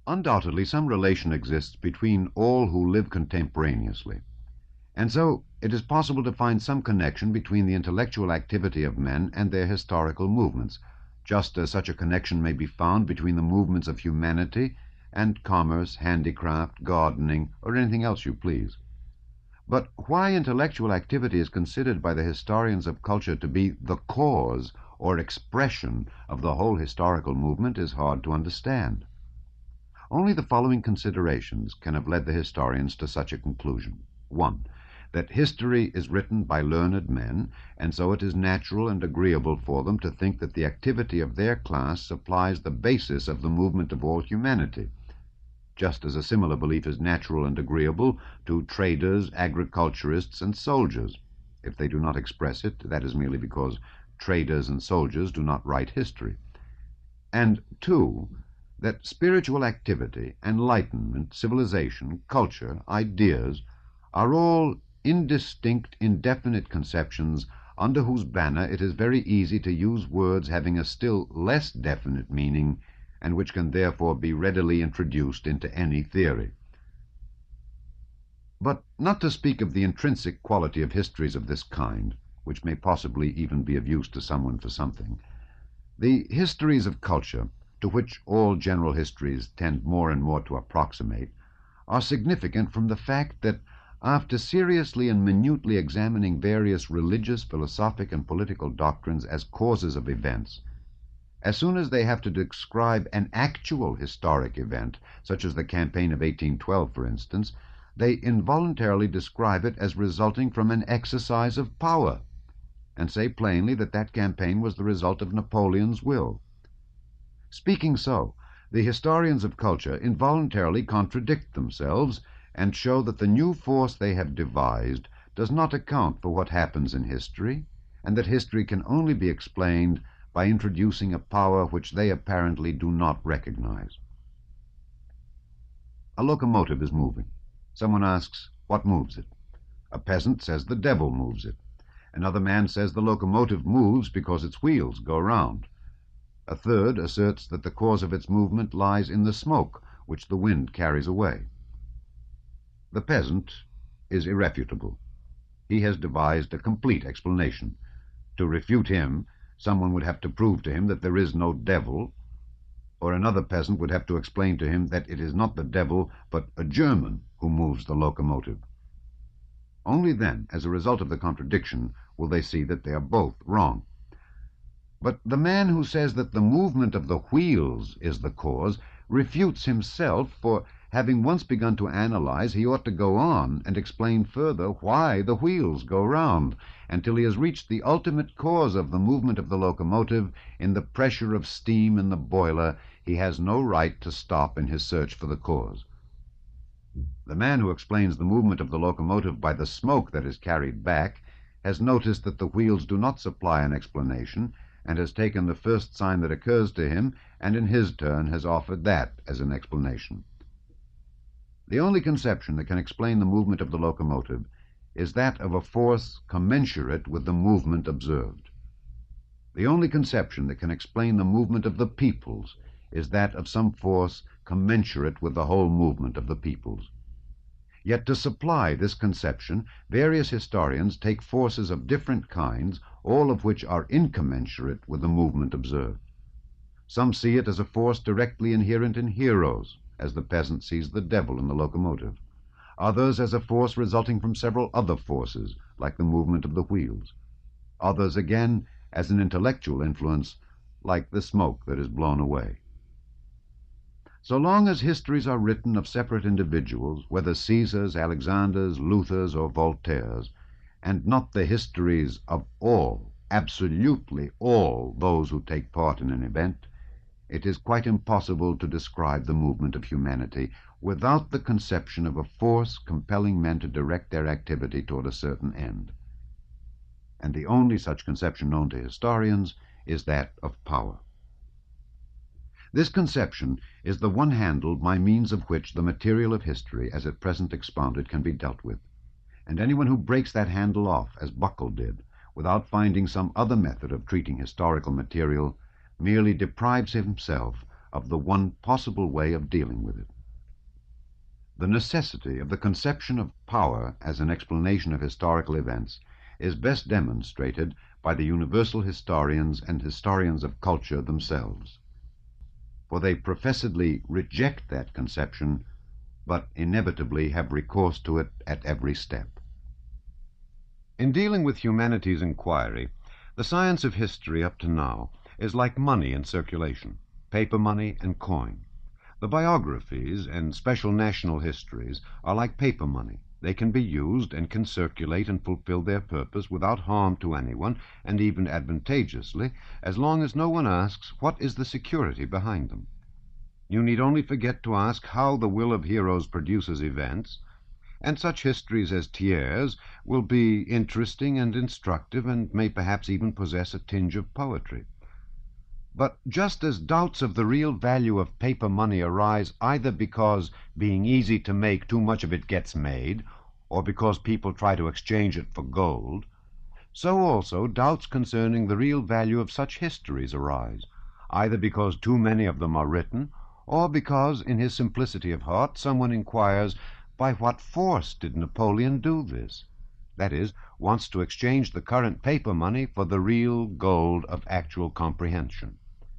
Undoubtedly, some relation exists between all who live contemporaneously, and so it is possible to find some connection between the intellectual activity of men and their historical movements, just as such a connection may be found between the movements of humanity and commerce, handicraft, gardening, or anything else you please. But why intellectual activity is considered by the historians of culture to be the cause or expression of the whole historical movement is hard to understand. Only the following considerations can have led the historians to such a conclusion. 1. That history is written by learned men, and so it is natural and agreeable for them to think that the activity of their class supplies the basis of the movement of all humanity, just as a similar belief is natural and agreeable to traders, agriculturists, and soldiers. If they do not express it, that is merely because traders and soldiers do not write history. And 2, that spiritual activity, enlightenment, civilization, culture, ideas, are all indistinct, indefinite conceptions under whose banner it is very easy to use words having a still less definite meaning, and which can therefore be readily introduced into any theory. But not to speak of the intrinsic quality of histories of this kind, which may possibly even be of use to someone for something, the histories of culture, to which all general histories tend more and more to approximate, are significant from the fact that after seriously and minutely examining various religious, philosophic, and political doctrines as causes of events, as soon as they have to describe an actual historic event, such as the campaign of 1812, for instance, they involuntarily describe it as resulting from an exercise of power, and say plainly that that campaign was the result of Napoleon's will. Speaking so, the historians of culture involuntarily contradict themselves and show that the new force they have devised does not account for what happens in history, and that history can only be explained by introducing a power which they apparently do not recognize. A locomotive is moving. Someone asks, what moves it? A peasant says the devil moves it. Another man says the locomotive moves because its wheels go round. A third asserts that the cause of its movement lies in the smoke which the wind carries away. The peasant is irrefutable. He has devised a complete explanation. To refute him, someone would have to prove to him that there is no devil, or another peasant would have to explain to him that it is not the devil, but a German who moves the locomotive. Only then, as a result of the contradiction, will they see that they are both wrong. But the man who says that the movement of the wheels is the cause refutes himself, for having once begun to analyze, he ought to go on and explain further why the wheels go round, until he has reached the ultimate cause of the movement of the locomotive in the pressure of steam in the boiler. He has no right to stop in his search for the cause. The man who explains the movement of the locomotive by the smoke that is carried back has noticed that the wheels do not supply an explanation, and has taken the first sign that occurs to him, and in his turn has offered that as an explanation. The only conception that can explain the movement of the locomotive is that of a force commensurate with the movement observed. The only conception that can explain the movement of the peoples is that of some force commensurate with the whole movement of the peoples. Yet to supply this conception, various historians take forces of different kinds, all of which are incommensurate with the movement observed. Some see it as a force directly inherent in heroes, as the peasant sees the devil in the locomotive. Others as a force resulting from several other forces, like the movement of the wheels. Others, again, as an intellectual influence, like the smoke that is blown away. So long as histories are written of separate individuals, whether Caesars, Alexanders, Luthers, or Voltaires, and not the histories of all, absolutely all, those who take part in an event, it is quite impossible to describe the movement of humanity without the conception of a force compelling men to direct their activity toward a certain end. And the only such conception known to historians is that of power. This conception is the one handle by means of which the material of history, as at present expounded, can be dealt with, and anyone who breaks that handle off, as Buckle did, without finding some other method of treating historical material, merely deprives himself of the one possible way of dealing with it. The necessity of the conception of power as an explanation of historical events is best demonstrated by the universal historians and historians of culture themselves, for they professedly reject that conception, but inevitably have recourse to it at every step. In dealing with humanity's inquiry, the science of history up to now is like money in circulation, paper money and coin. The biographies and special national histories are like paper money. They can be used and can circulate and fulfill their purpose without harm to anyone, and even advantageously, as long as no one asks what is the security behind them. You need only forget to ask how the will of heroes produces events, and such histories as Thiers' will be interesting and instructive, and may perhaps even possess a tinge of poetry. But just as doubts of the real value of paper money arise either because, being easy to make, too much of it gets made, or because people try to exchange it for gold, so also doubts concerning the real value of such histories arise, either because too many of them are written, or because, in his simplicity of heart, someone inquires, by what force did Napoleon do this? That is, wants to exchange the current paper money for the real gold of actual comprehension.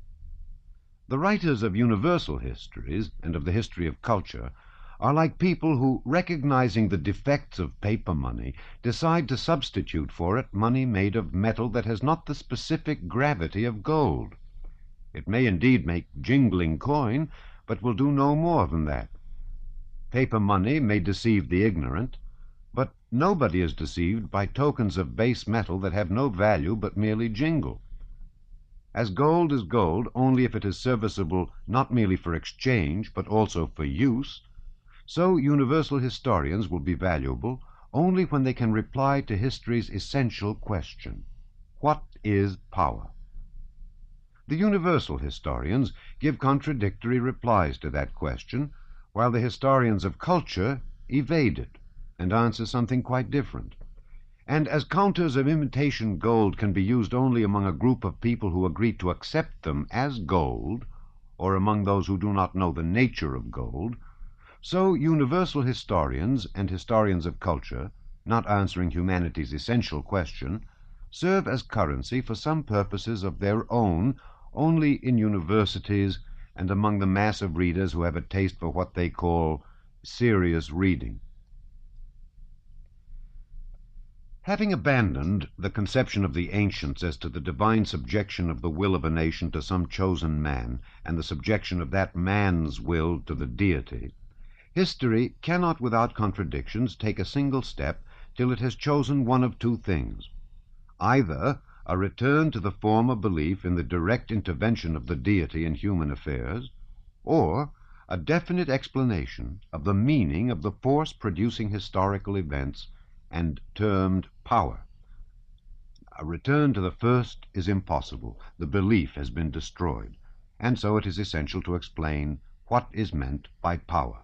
The writers of universal histories and of the history of culture are like people who, recognizing the defects of paper money, decide to substitute for it money made of metal that has not the specific gravity of gold. It may indeed make jingling coin, but will do no more than that. Paper money may deceive the ignorant, but nobody is deceived by tokens of base metal that have no value but merely jingle. As gold is gold only if it is serviceable not merely for exchange but also for use, so universal historians will be valuable only when they can reply to history's essential question: what is power? The universal historians give contradictory replies to that question, while the historians of culture evade it and answer something quite different. And as counters of imitation gold can be used only among a group of people who agree to accept them as gold, or among those who do not know the nature of gold, so universal historians and historians of culture, not answering humanity's essential question, serve as currency for some purposes of their own only in universities and among the mass of readers who have a taste for what they call serious reading. Having abandoned the conception of the ancients as to the divine subjection of the will of a nation to some chosen man, and the subjection of that man's will to the deity, history cannot without contradictions take a single step till it has chosen one of two things: either a return to the former belief in the direct intervention of the deity in human affairs, or a definite explanation of the meaning of the force producing historical events, and termed power. A return to the first is impossible. The belief has been destroyed, and so it is essential to explain what is meant by power.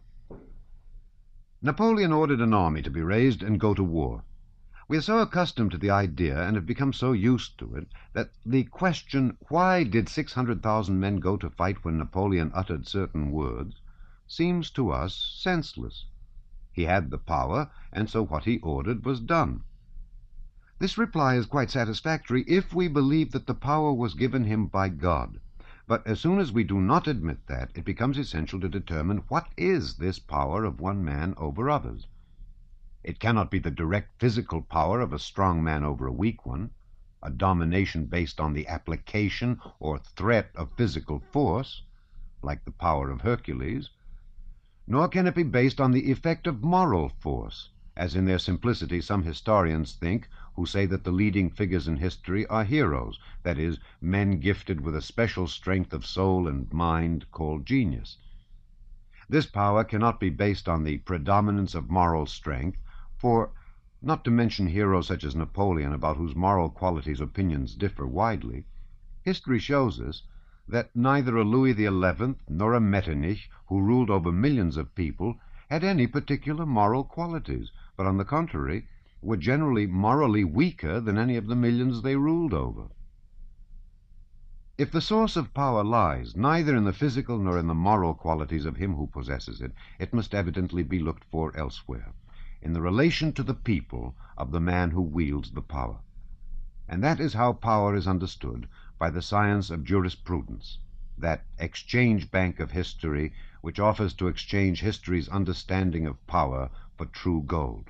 Napoleon ordered an army to be raised and go to war. We are so accustomed to the idea and have become so used to it that the question, why did 600,000 men go to fight when Napoleon uttered certain words, seems to us senseless. He had the power, and so what he ordered was done. This reply is quite satisfactory if we believe that the power was given him by God. But as soon as we do not admit that, it becomes essential to determine what is this power of one man over others. It cannot be the direct physical power of a strong man over a weak one, a domination based on the application or threat of physical force, like the power of Hercules, nor can it be based on the effect of moral force, as in their simplicity some historians think, who say that the leading figures in history are heroes, that is, men gifted with a special strength of soul and mind called genius. This power cannot be based on the predominance of moral strength, for, not to mention heroes such as Napoleon, about whose moral qualities opinions differ widely, history shows us that neither a Louis XI nor a Metternich, who ruled over millions of people, had any particular moral qualities, but on the contrary were generally morally weaker than any of the millions they ruled over. If the source of power lies neither in the physical nor in the moral qualities of him who possesses it, it must evidently be looked for elsewhere, in the relation to the people of the man who wields the power. And that is how power is understood by the science of jurisprudence, that exchange bank of history which offers to exchange history's understanding of power for true gold.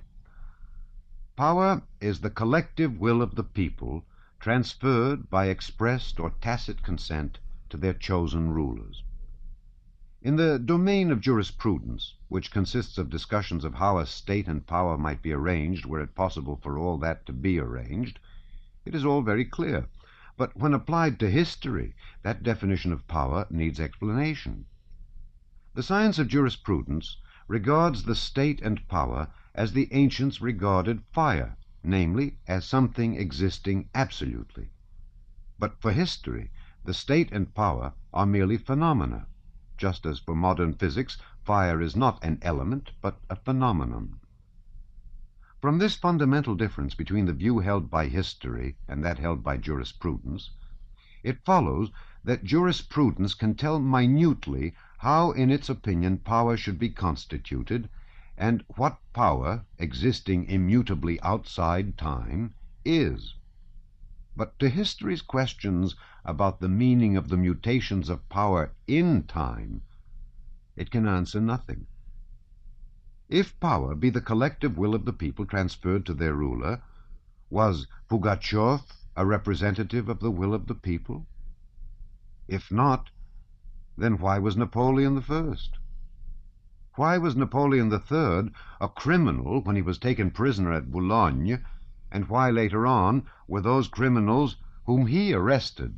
Power is the collective will of the people transferred by expressed or tacit consent to their chosen rulers. In the domain of jurisprudence, which consists of discussions of how a state and power might be arranged were it possible for all that to be arranged, it is all very clear. But when applied to history, that definition of power needs explanation. The science of jurisprudence regards the state and power as the ancients regarded fire, namely, as something existing absolutely. But for history, the state and power are merely phenomena, just as for modern physics, fire is not an element, but a phenomenon. From this fundamental difference between the view held by history and that held by jurisprudence, it follows that jurisprudence can tell minutely how, in its opinion, power should be constituted, and what power, existing immutably outside time, is. But to history's questions about the meaning of the mutations of power in time, it can answer nothing. If power be the collective will of the people transferred to their ruler, was Pugachev a representative of the will of the people? If not, then why was Napoleon I? Why was Napoleon III a criminal when he was taken prisoner at Boulogne, and why later on were those criminals whom he arrested?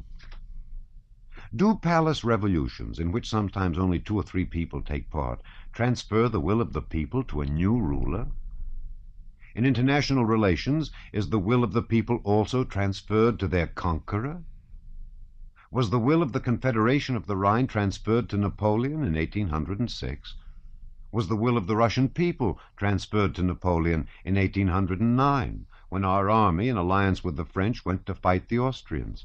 Do palace revolutions, in which sometimes only 2 or 3 people take part, transfer the will of the people to a new ruler? In international relations, is the will of the people also transferred to their conqueror? Was the will of the Confederation of the Rhine transferred to Napoleon in 1806? Was the will of the Russian people transferred to Napoleon in 1809, when our army, in alliance with the French, went to fight the Austrians?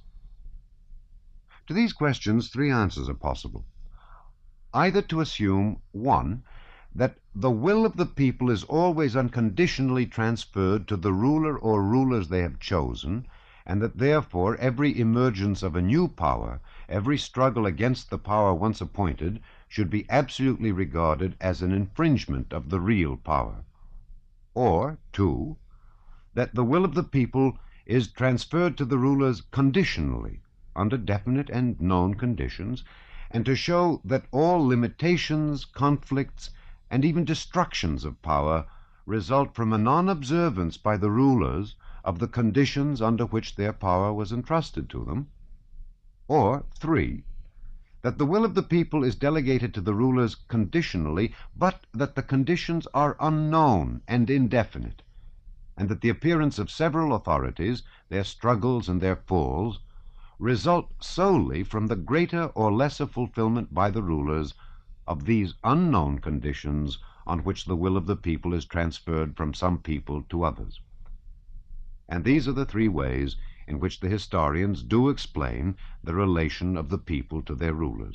To these questions 3 answers are possible. Either to assume, 1, that the will of the people is always unconditionally transferred to the ruler or rulers they have chosen, and that therefore every emergence of a new power, every struggle against the power once appointed, should be absolutely regarded as an infringement of the real power. Or, 2, that the will of the people is transferred to the rulers conditionally, under definite and known conditions, and to show that all limitations, conflicts, and even destructions of power result from a non-observance by the rulers of the conditions under which their power was entrusted to them. Or, 3, that the will of the people is delegated to the rulers conditionally, but that the conditions are unknown and indefinite, and that the appearance of several authorities, their struggles and their falls, result solely from the greater or lesser fulfillment by the rulers of these unknown conditions on which the will of the people is transferred from some people to others. And these are the 3 ways in which the historians do explain the relation of the people to their rulers.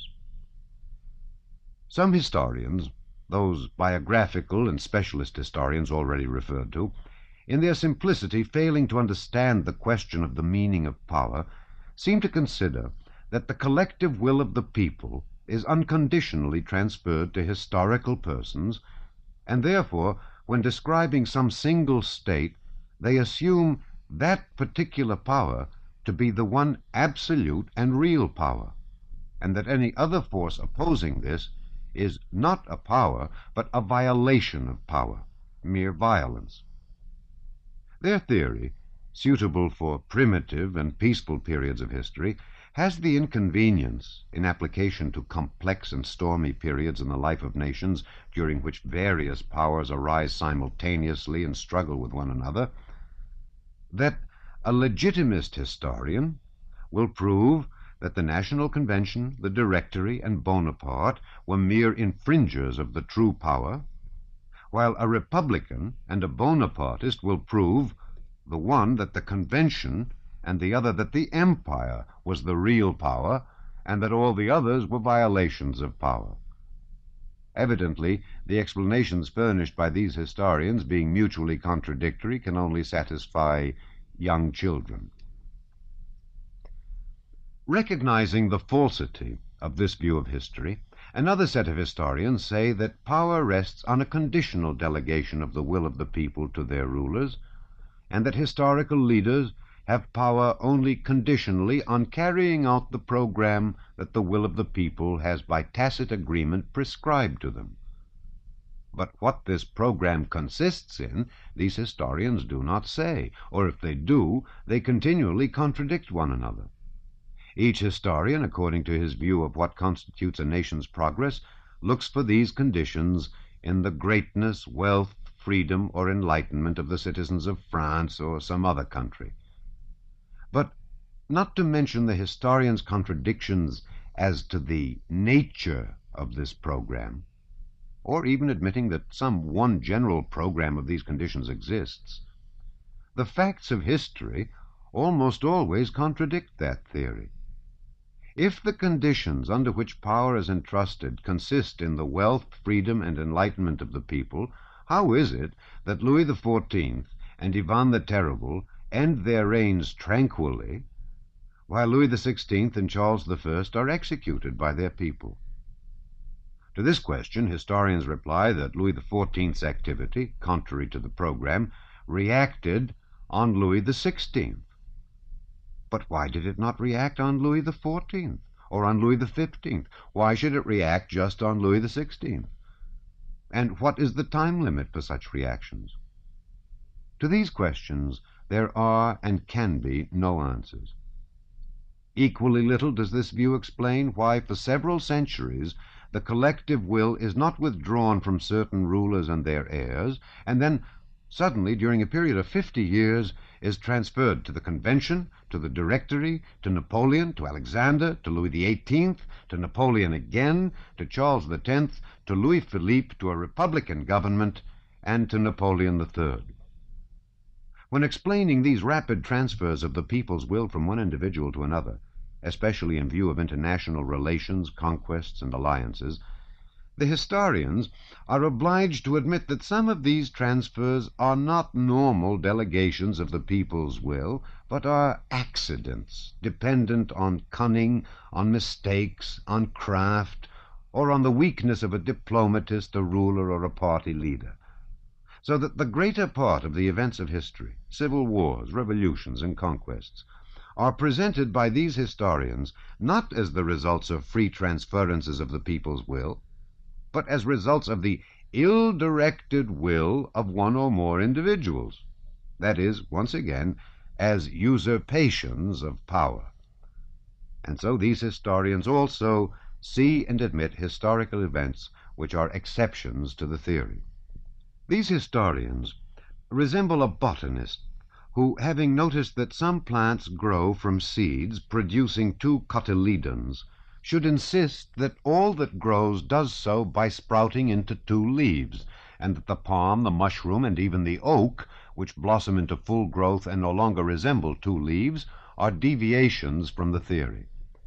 Some historians, those biographical and specialist historians already referred to, in their simplicity failing to understand the question of the meaning of power, seem to consider that the collective will of the people is unconditionally transferred to historical persons, and therefore, when describing some single state, they assume that particular power to be the one absolute and real power, and that any other force opposing this is not a power, but a violation of power, mere violence. Their theory, suitable for primitive and peaceful periods of history, has the inconvenience, in application to complex and stormy periods in the life of nations during which various powers arise simultaneously and struggle with one another, that a legitimist historian will prove that the National Convention, the Directory, and Bonaparte were mere infringers of the true power, while a Republican and a Bonapartist will prove, the one that the Convention and the other that the empire was the real power, and that all the others were violations of power. Evidently, the explanations furnished by these historians, being mutually contradictory, can only satisfy young children. Recognizing the falsity of this view of history, another set of historians say that power rests on a conditional delegation of the will of the people to their rulers, and that historical leaders have power only conditionally on carrying out the program that the will of the people has by tacit agreement prescribed to them. But what this program consists in, these historians do not say, or if they do, they continually contradict one another. Each historian, according to his view of what constitutes a nation's progress, looks for these conditions in the greatness, wealth, freedom, or enlightenment of the citizens of France or some other country. But not to mention the historians' contradictions as to the nature of this program, or even admitting that some one general program of these conditions exists, the facts of history almost always contradict that theory. If the conditions under which power is entrusted consist in the wealth, freedom, and enlightenment of the people, how is it that Louis XIV and Ivan the Terrible end their reigns tranquilly, while Louis XVI and Charles I are executed by their people? To this question, historians reply that Louis XIV's activity, contrary to the program, reacted on Louis XVI. But why did it not react on Louis XIV or on Louis XV? Why should it react just on Louis XVI? And what is the time limit for such reactions? To these questions there are and can be no answers. Equally little does this view explain why for several centuries the collective will is not withdrawn from certain rulers and their heirs, and then suddenly, during a period of 50 years, is transferred to the Convention, to the Directory, to Napoleon, to Alexander, to Louis XVIII, to Napoleon again, to Charles X, to Louis Philippe, to a republican government, and to Napoleon III. When explaining these rapid transfers of the people's will from one individual to another, especially in view of international relations, conquests, and alliances, the historians are obliged to admit that some of these transfers are not normal delegations of the people's will, but are accidents, dependent on cunning, on mistakes, on craft, or on the weakness of a diplomatist, a ruler, or a party leader. So that the greater part of the events of history, civil wars, revolutions, and conquests, are presented by these historians not as the results of free transferences of the people's will, but as results of the ill-directed will of one or more individuals. That is, once again, as usurpations of power. And so these historians also see and admit historical events which are exceptions to the theory. These historians resemble a botanist who, having noticed that some plants grow from seeds producing two cotyledons, should insist that all that grows does so by sprouting into two leaves, and that the palm, the mushroom, and even the oak, which blossom into full growth and no longer resemble two leaves, are deviations from the theory.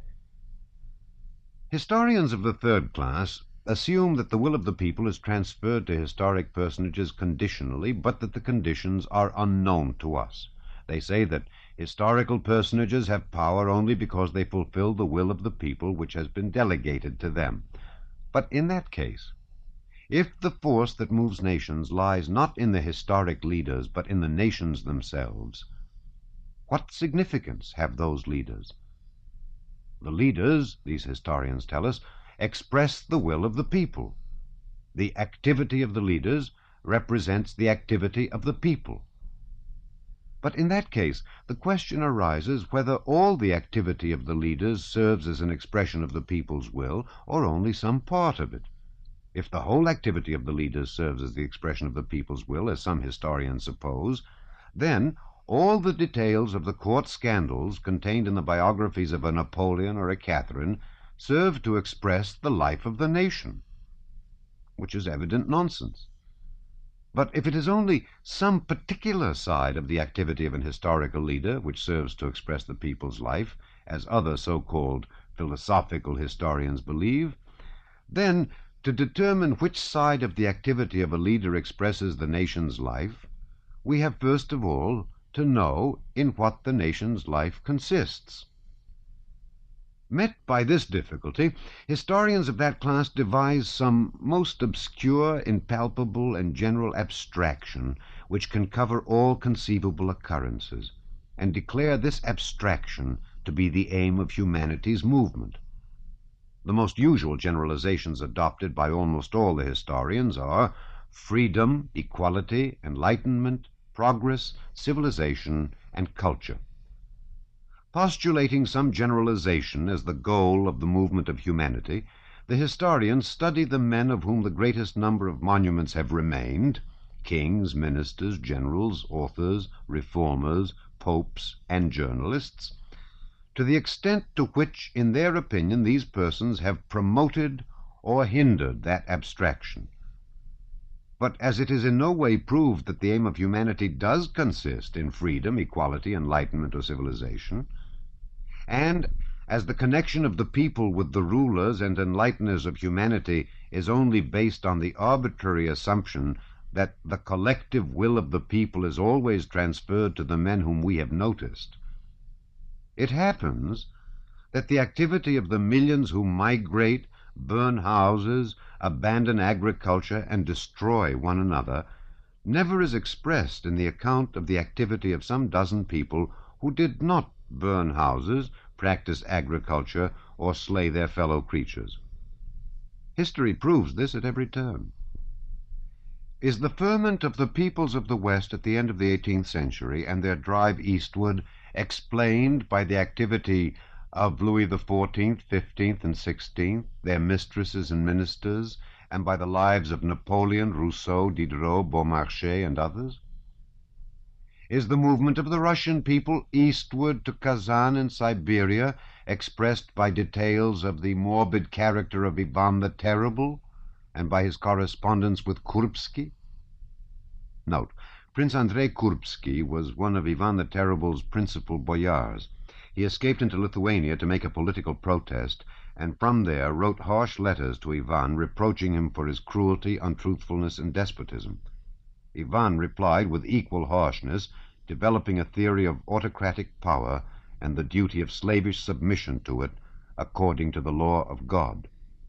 Historians of the third class assume that the will of the people is transferred to historic personages conditionally, but that the conditions are unknown to us. They say that historical personages have power only because they fulfill the will of the people which has been delegated to them. But in that case, if the force that moves nations lies not in the historic leaders but in the nations themselves, what significance have those leaders? The leaders, these historians tell us, express the will of the people. The activity of the leaders represents the activity of the people. But in that case, the question arises whether all the activity of the leaders serves as an expression of the people's will, or only some part of it. If the whole activity of the leaders serves as the expression of the people's will, as some historians suppose, then all the details of the court scandals contained in the biographies of a Napoleon or a Catherine serve to express the life of the nation, which is evident nonsense. But if it is only some particular side of the activity of an historical leader which serves to express the people's life, as other so-called philosophical historians believe, then to determine which side of the activity of a leader expresses the nation's life, we have first of all to know in what the nation's life consists. Met by this difficulty, historians of that class devise some most obscure, impalpable, and general abstraction which can cover all conceivable occurrences, and declare this abstraction to be the aim of humanity's movement. The most usual generalizations adopted by almost all the historians are freedom, equality, enlightenment, progress, civilization, and culture. Postulating some generalization as the goal of the movement of humanity, the historians study the men of whom the greatest number of monuments have remained, kings, ministers, generals, authors, reformers, popes, and journalists, to the extent to which, in their opinion, these persons have promoted or hindered that abstraction. But as it is in no way proved that the aim of humanity does consist in freedom, equality, enlightenment, or civilization, and as the connection of the people with the rulers and enlighteners of humanity is only based on the arbitrary assumption that the collective will of the people is always transferred to the men whom we have noticed, it happens that the activity of the millions who migrate, burn houses, abandon agriculture, and destroy one another never is expressed in the account of the activity of some dozen people who did not burn houses, practice agriculture, or slay their fellow creatures. History proves this at every turn. Is the ferment of the peoples of the West at the end of the 18th century and their drive eastward explained by the activity of Louis XIV, XV, and XVI, their mistresses and ministers, and by the lives of Napoleon, Rousseau, Diderot, Beaumarchais, and others? Is the movement of the Russian people eastward to Kazan and Siberia expressed by details of the morbid character of Ivan the Terrible and by his correspondence with Kurbsky? Note, Prince Andrei Kurbsky was one of Ivan the Terrible's principal boyars. He escaped into Lithuania to make a political protest, and from there wrote harsh letters to Ivan reproaching him for his cruelty, untruthfulness, and despotism. Ivan replied with equal harshness, developing a theory of autocratic power and the duty of slavish submission to it according to the law of God.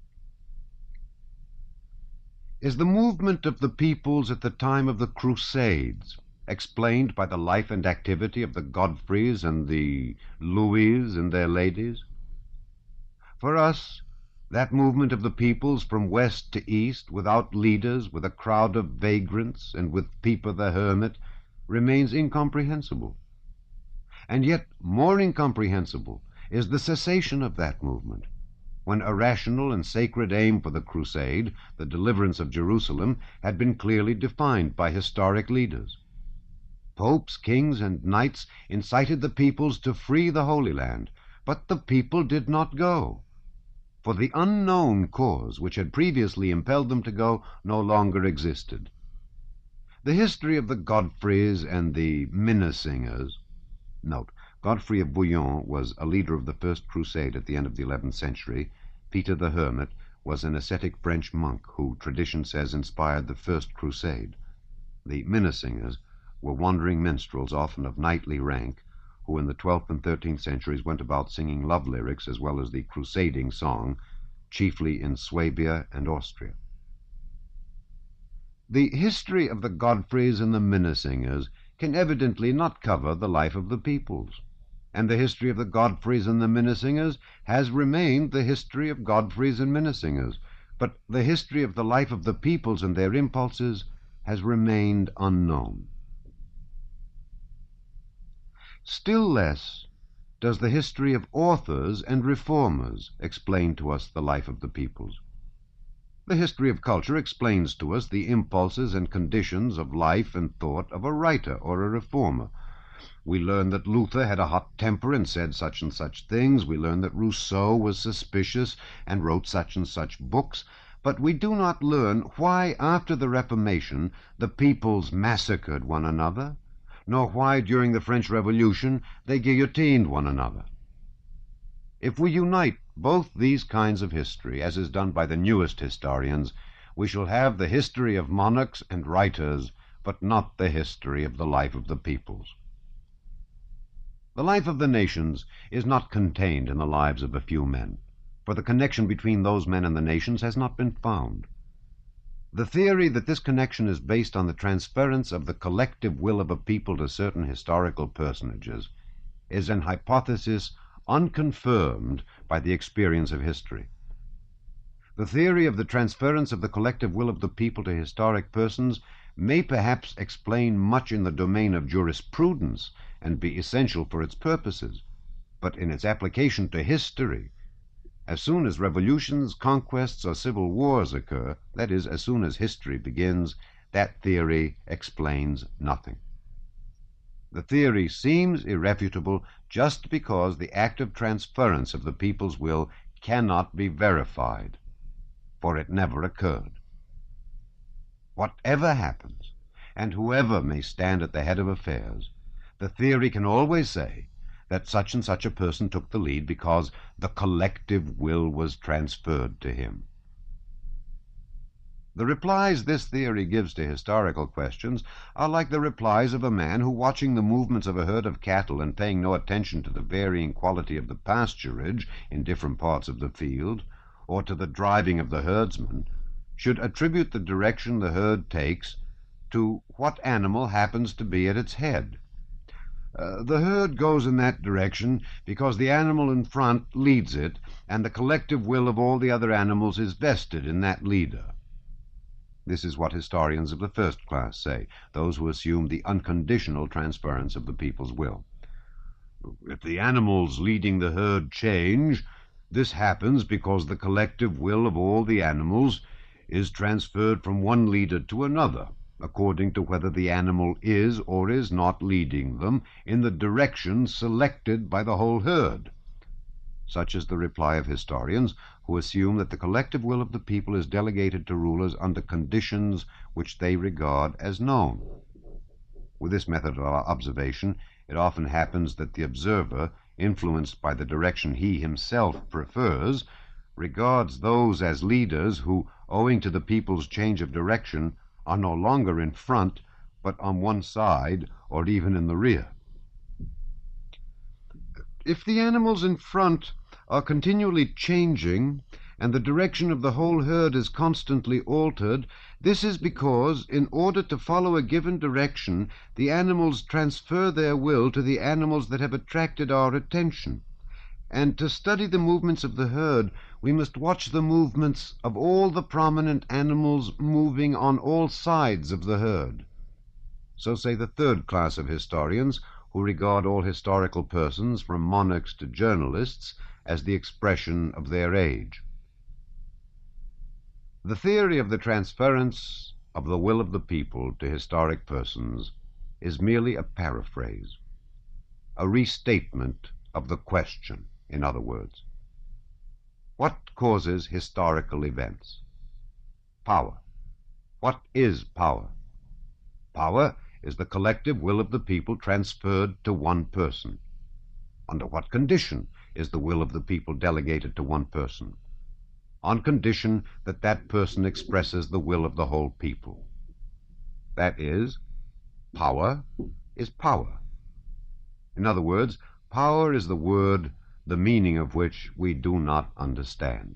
Is the movement of the peoples at the time of the Crusades explained by the life and activity of the Godfreys and the Louis and their ladies? For us, that movement of the peoples from west to east, without leaders, with a crowd of vagrants, and with Pepper the Hermit, remains incomprehensible. And yet more incomprehensible is the cessation of that movement, when a rational and sacred aim for the crusade, the deliverance of Jerusalem, had been clearly defined by historic leaders. Popes, kings, and knights incited the peoples to free the Holy Land, but the people did not go, for the unknown cause which had previously impelled them to go no longer existed. The history of the Godfreys and the Minnesingers. Note, Godfrey of Bouillon was a leader of the First Crusade at the end of the 11th century. Peter the Hermit was an ascetic French monk who tradition says inspired the First Crusade. The Minnesingers were wandering minstrels, often of knightly rank, who in the 12th and 13th centuries went about singing love lyrics as well as the crusading song, chiefly in Swabia and Austria. The history of the Godfreys and the Minnesingers can evidently not cover the life of the peoples, and the history of the Godfreys and the Minnesingers has remained the history of Godfreys and Minnesingers, but the history of the life of the peoples and their impulses has remained unknown. Still less does the history of authors and reformers explain to us the life of the peoples. The history of culture explains to us the impulses and conditions of life and thought of a writer or a reformer. We learn that Luther had a hot temper and said such and such things. We learn that Rousseau was suspicious and wrote such and such books. but we do not learn why after the Reformation the peoples massacred one another, nor why during the French Revolution they guillotined one another. If we unite both these kinds of history, as is done by the newest historians, we shall have the history of monarchs and writers, but not the history of the life of the peoples. The life of the nations is not contained in the lives of a few men, for the connection between those men and the nations has not been found. The theory that this connection is based on the transference of the collective will of a people to certain historical personages is an hypothesis unconfirmed by the experience of history. The theory of the transference of the collective will of the people to historic persons may perhaps explain much in the domain of jurisprudence and be essential for its purposes, but in its application to history, as soon as revolutions, conquests, or civil wars occur, that is, as soon as history begins, that theory explains nothing. The theory seems irrefutable just because the act of transference of the people's will cannot be verified, for it never occurred. Whatever happens, and whoever may stand at the head of affairs, the theory can always say that such and such a person took the lead because the collective will was transferred to him. The replies this theory gives to historical questions are like the replies of a man who, watching the movements of a herd of cattle and paying no attention to the varying quality of the pasturage in different parts of the field, or to the driving of the herdsman, should attribute the direction the herd takes to what animal happens to be at its head. The herd goes in that direction because the animal in front leads it, and the collective will of all the other animals is vested in that leader. This is what historians of the first class say, those who assume the unconditional transference of the people's will. If the animals leading the herd change, this happens because the collective will of all the animals is transferred from one leader to another, according to whether the animal is or is not leading them in the direction selected by the whole herd. Such is the reply of historians who assume that the collective will of the people is delegated to rulers under conditions which they regard as known. With this method of observation, it often happens that the observer, influenced by the direction he himself prefers, regards those as leaders who, owing to the people's change of direction, are no longer in front, but on one side or even in the rear. If the animals in front are continually changing, and the direction of the whole herd is constantly altered, this is because, in order to follow a given direction, the animals transfer their will to the animals that have attracted our attention. And to study the movements of the herd, we must watch the movements of all the prominent animals moving on all sides of the herd. So say the third class of historians, who regard all historical persons, from monarchs to journalists, as the expression of their age. The theory of the transference of the will of the people to historic persons is merely a paraphrase, a restatement of the question, in other words. What causes historical events? Power. What is power? Power is the collective will of the people transferred to one person. Under what condition is the will of the people delegated to one person? On condition that that person expresses the will of the whole people. That is, power is power. In other words, power is the word, the meaning of which we do not understand.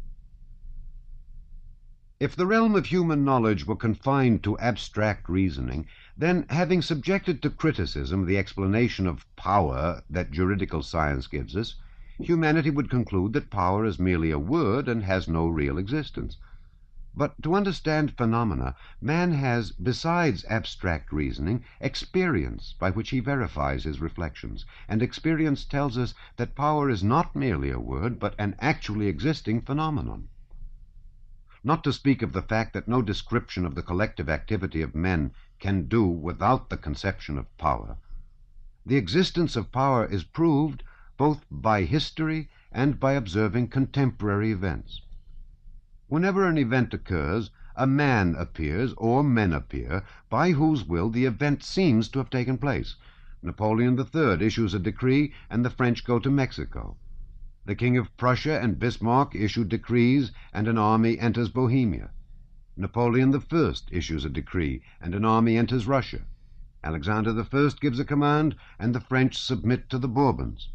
If the realm of human knowledge were confined to abstract reasoning, then, having subjected to criticism the explanation of power that juridical science gives us, humanity would conclude that power is merely a word and has no real existence. But to understand phenomena, man has, besides abstract reasoning, experience by which he verifies his reflections, and experience tells us that power is not merely a word, but an actually existing phenomenon. Not to speak of the fact that no description of the collective activity of men can do without the conception of power, the existence of power is proved both by history and by observing contemporary events. Whenever an event occurs, a man appears, or men appear, by whose will the event seems to have taken place. Napoleon III issues a decree, and the French go to Mexico. The King of Prussia and Bismarck issue decrees, and an army enters Bohemia. Napoleon I issues a decree, and an army enters Russia. Alexander I gives a command, and the French submit to the Bourbons.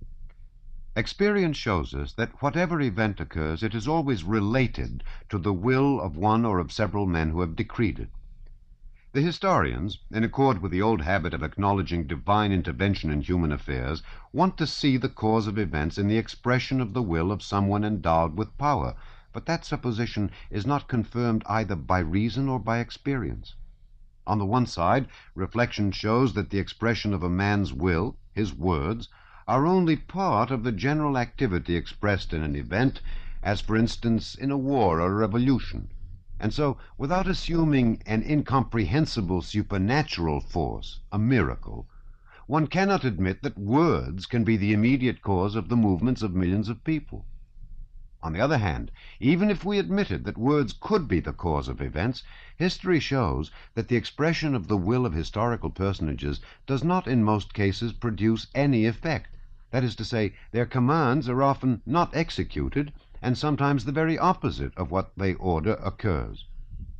Experience shows us that whatever event occurs, it is always related to the will of one or of several men who have decreed it. The historians, in accord with the old habit of acknowledging divine intervention in human affairs, want to see the cause of events in the expression of the will of someone endowed with power, but that supposition is not confirmed either by reason or by experience. On the one side, reflection shows that the expression of a man's will, his words, are only part of the general activity expressed in an event, as for instance in a war or a revolution. And so, without assuming an incomprehensible supernatural force, a miracle, one cannot admit that words can be the immediate cause of the movements of millions of people. On the other hand, even if we admitted that words could be the cause of events, history shows that the expression of the will of historical personages does not in most cases produce any effect. That is to say, their commands are often not executed, and sometimes the very opposite of what they order occurs.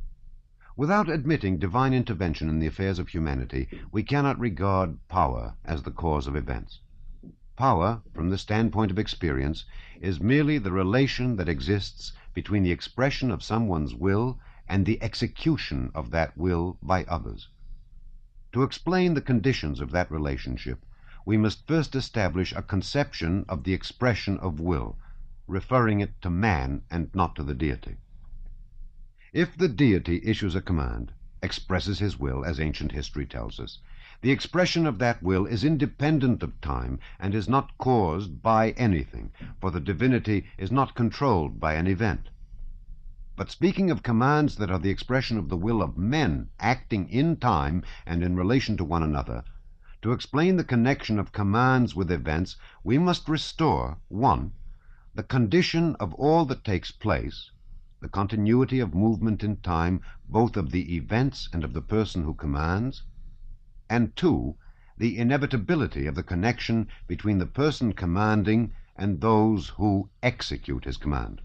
Without admitting divine intervention in the affairs of humanity, we cannot regard power as the cause of events. Power, from the standpoint of experience, is merely the relation that exists between the expression of someone's will and the execution of that will by others. To explain the conditions of that relationship, we must first establish a conception of the expression of will, referring it to man and not to the deity. If the deity issues a command, expresses his will, as ancient history tells us, the expression of that will is independent of time and is not caused by anything, for the divinity is not controlled by an event. But speaking of commands that are the expression of the will of men acting in time and in relation to one another, to explain the connection of commands with events, we must restore, 1, the condition of all that takes place, the continuity of movement in time, both of the events and of the person who commands, and 2, the inevitability of the connection between the person commanding and those who execute his command.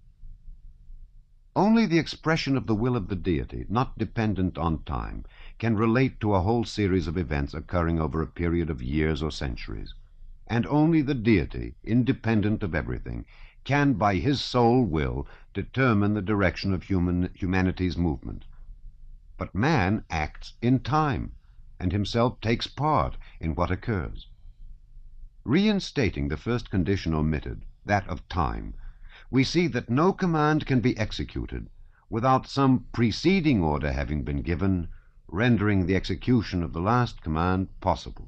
Only the expression of the will of the deity, not dependent on time, can relate to a whole series of events occurring over a period of years or centuries. And only the deity, independent of everything, can by his sole will determine the direction of humanity's movement. But man acts in time, and himself takes part in what occurs. Reinstating the first condition omitted, that of time, we see that no command can be executed without some preceding order having been given, rendering the execution of the last command possible.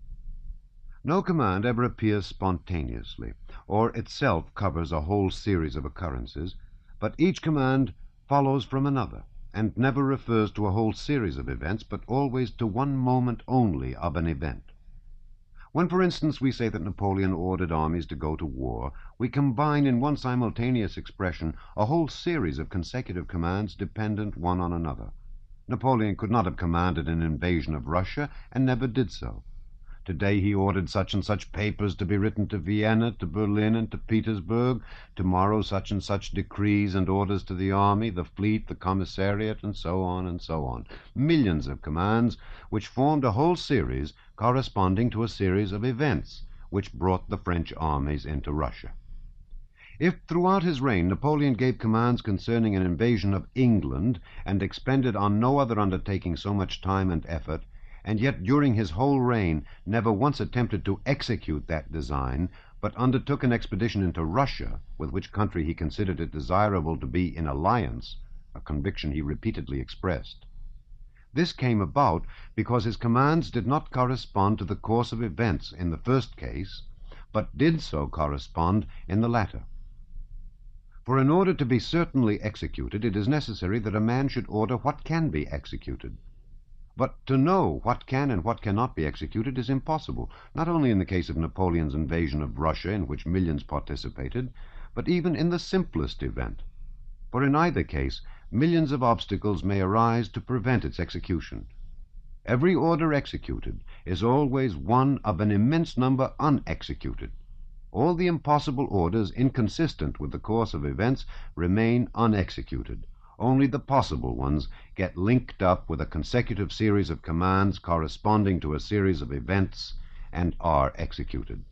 No command ever appears spontaneously, or itself covers a whole series of occurrences, but each command follows from another, and never refers to a whole series of events, but always to one moment only of an event. When, for instance, we say that Napoleon ordered armies to go to war, we combine in one simultaneous expression a whole series of consecutive commands dependent one on another. Napoleon could not have commanded an invasion of Russia, and never did so. Today he ordered such and such papers to be written to Vienna, to Berlin, and to Petersburg. Tomorrow such and such decrees and orders to the army, the fleet, the commissariat, and so on and so on. Millions of commands, which formed a whole series corresponding to a series of events which brought the French armies into Russia. If throughout his reign Napoleon gave commands concerning an invasion of England, and expended on no other undertaking so much time and effort, and yet during his whole reign never once attempted to execute that design, but undertook an expedition into Russia, with which country he considered it desirable to be in alliance, a conviction he repeatedly expressed. This came about because his commands did not correspond to the course of events in the first case, but did so correspond in the latter. For in order to be certainly executed, it is necessary that a man should order what can be executed. But to know what can and what cannot be executed is impossible, not only in the case of Napoleon's invasion of Russia, in which millions participated, but even in the simplest event. for in either case millions of obstacles may arise to prevent its execution. Every order executed is always one of an immense number unexecuted. All the impossible orders inconsistent with the course of events remain unexecuted. Only the possible ones get linked up with a consecutive series of commands corresponding to a series of events and are executed.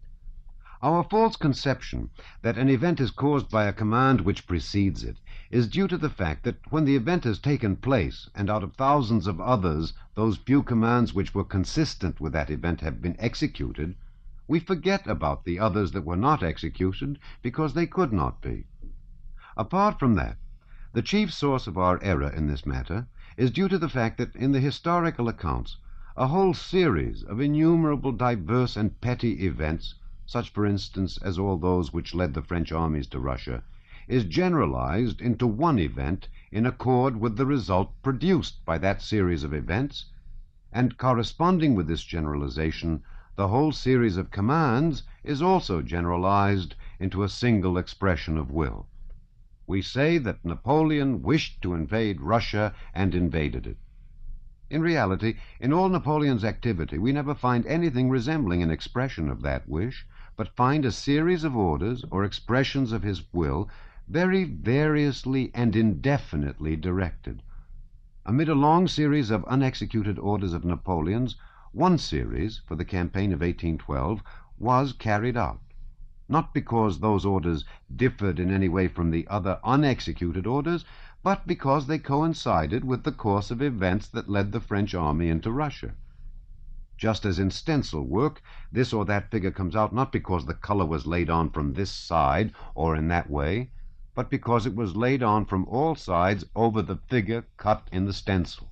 Our false conception that an event is caused by a command which precedes it is due to the fact that when the event has taken place, and out of thousands of others those few commands which were consistent with that event have been executed, we forget about the others that were not executed because they could not be. Apart from that, the chief source of our error in this matter is due to the fact that in the historical accounts a whole series of innumerable diverse and petty events, such for instance as all those which led the French armies to Russia, is generalized into one event in accord with the result produced by that series of events, and corresponding with this generalization, the whole series of commands is also generalized into a single expression of will. We say that Napoleon wished to invade Russia and invaded it. In reality, in all Napoleon's activity, we never find anything resembling an expression of that wish, but find a series of orders or expressions of his will very variously and indefinitely directed. Amid a long series of unexecuted orders of Napoleon's, one series, for the campaign of 1812, was carried out, not because those orders differed in any way from the other unexecuted orders, but because they coincided with the course of events that led the French army into Russia. Just as in stencil work, this or that figure comes out not because the color was laid on from this side or in that way, but because it was laid on from all sides over the figure cut in the stencil.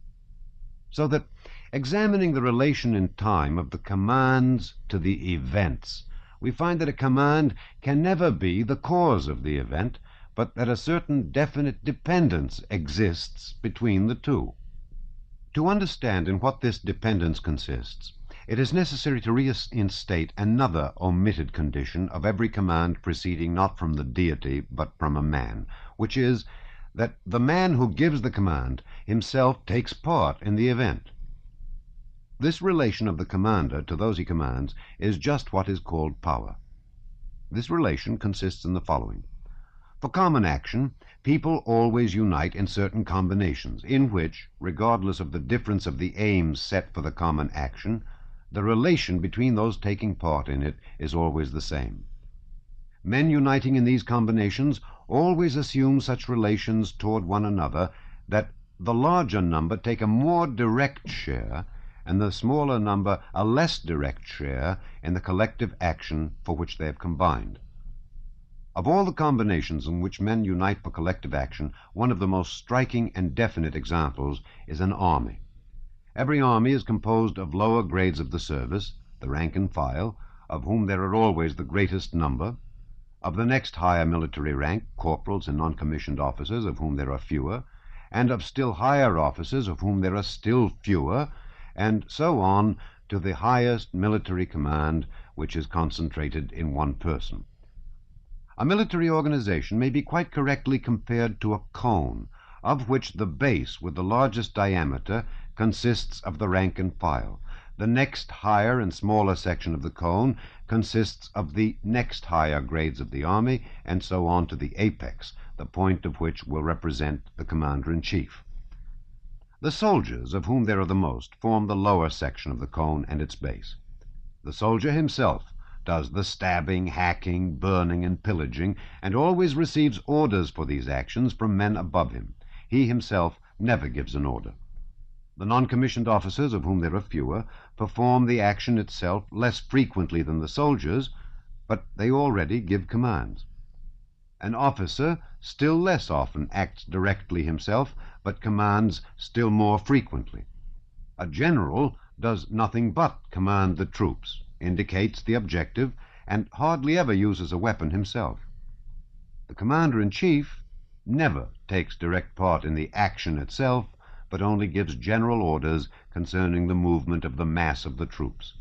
So that, examining the relation in time of the commands to the events, we find that a command can never be the cause of the event, but that a certain definite dependence exists between the two. To understand in what this dependence consists, it is necessary to reinstate another omitted condition of every command proceeding not from the deity but from a man, which is that the man who gives the command himself takes part in the event. This relation of the commander to those he commands is just what is called power. This relation consists in the following. For common action, people always unite in certain combinations, in which, regardless of the difference of the aims set for the common action, the relation between those taking part in it is always the same. Men uniting in these combinations always assume such relations toward one another that the larger number take a more direct share and the smaller number a less direct share in the collective action for which they have combined. Of all the combinations in which men unite for collective action, one of the most striking and definite examples is an army. Every army is composed of lower grades of the service, the rank and file, of whom there are always the greatest number, of the next higher military rank, corporals and non-commissioned officers, of whom there are fewer, and of still higher officers, of whom there are still fewer, and so on to the highest military command, which is concentrated in one person. A military organization may be quite correctly compared to a cone, of which the base with the largest diameter consists of the rank and file. The next higher and smaller section of the cone consists of the next higher grades of the army, and so on to the apex, the point of which will represent the commander-in-chief. The soldiers, of whom there are the most, form the lower section of the cone and its base. The soldier himself does the stabbing, hacking, burning, and pillaging, and always receives orders for these actions from men above him. He himself never gives an order. The non-commissioned officers, of whom there are fewer, perform the action itself less frequently than the soldiers, but they already give commands. An officer still less often acts directly himself, but commands still more frequently. A general does nothing but command the troops, indicates the objective, and hardly ever uses a weapon himself. The commander-in-chief never takes direct part in the action itself, but only gives general orders concerning the movement of the mass of the troops.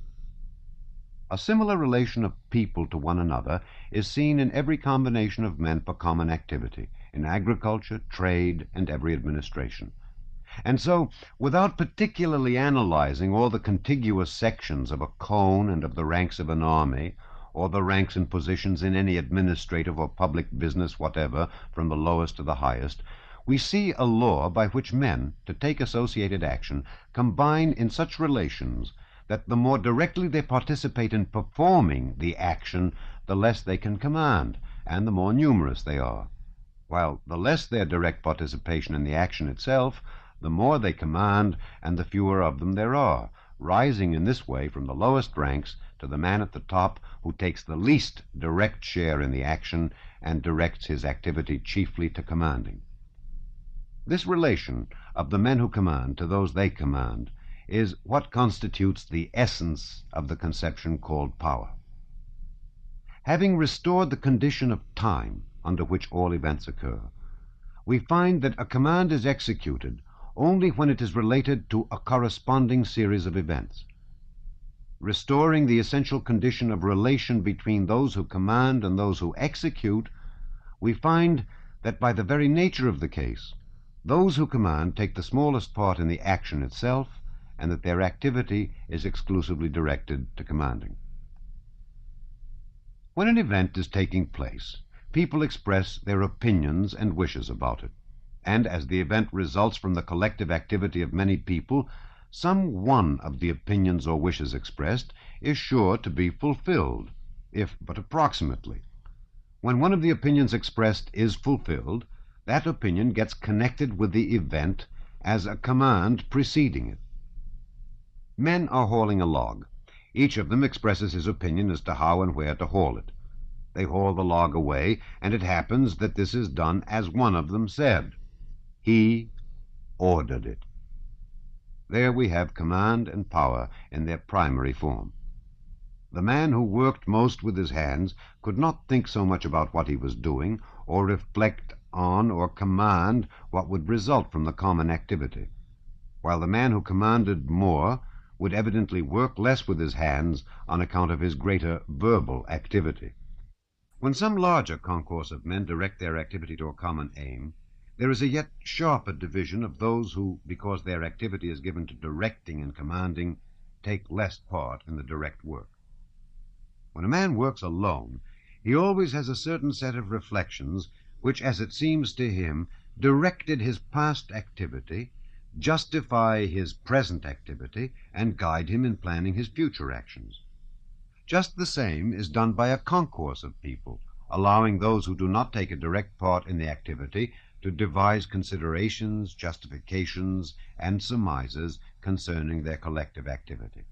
A similar relation of people to one another is seen in every combination of men for common activity, in agriculture, trade, and every administration. And so, without particularly analyzing all the contiguous sections of a cone and of the ranks of an army, or the ranks and positions in any administrative or public business whatever, from the lowest to the highest, we see a law by which men, to take associated action, combine in such relations that the more directly they participate in performing the action, the less they can command, and the more numerous they are, while the less their direct participation in the action itself, the more they command, and the fewer of them there are, rising in this way from the lowest ranks to the man at the top who takes the least direct share in the action and directs his activity chiefly to commanding. This relation of the men who command to those they command is what constitutes the essence of the conception called power. Having restored the condition of time under which all events occur, we find that a command is executed only when it is related to a corresponding series of events. Restoring the essential condition of relation between those who command and those who execute, we find that by the very nature of the case, those who command take the smallest part in the action itself, and that their activity is exclusively directed to commanding. When an event is taking place, people express their opinions and wishes about it, and as the event results from the collective activity of many people, some one of the opinions or wishes expressed is sure to be fulfilled, if but approximately. When one of the opinions expressed is fulfilled, that opinion gets connected with the event as a command preceding it. Men are hauling a log. Each of them expresses his opinion as to how and where to haul it. They haul the log away, and it happens that this is done as one of them said. He ordered it. There we have command and power in their primary form. The man who worked most with his hands could not think so much about what he was doing, or reflect on or command what would result from the common activity, while the man who commanded more would evidently work less with his hands on account of his greater verbal activity. When some larger concourse of men direct their activity to a common aim, there is a yet sharper division of those who, because their activity is given to directing and commanding, take less part in the direct work. When a man works alone, he always has a certain set of reflections which, as it seems to him, directed his past activity, justify his present activity, and guide him in planning his future actions. Just the same is done by a concourse of people, allowing those who do not take a direct part in the activity to devise considerations, justifications, and surmises concerning their collective activity.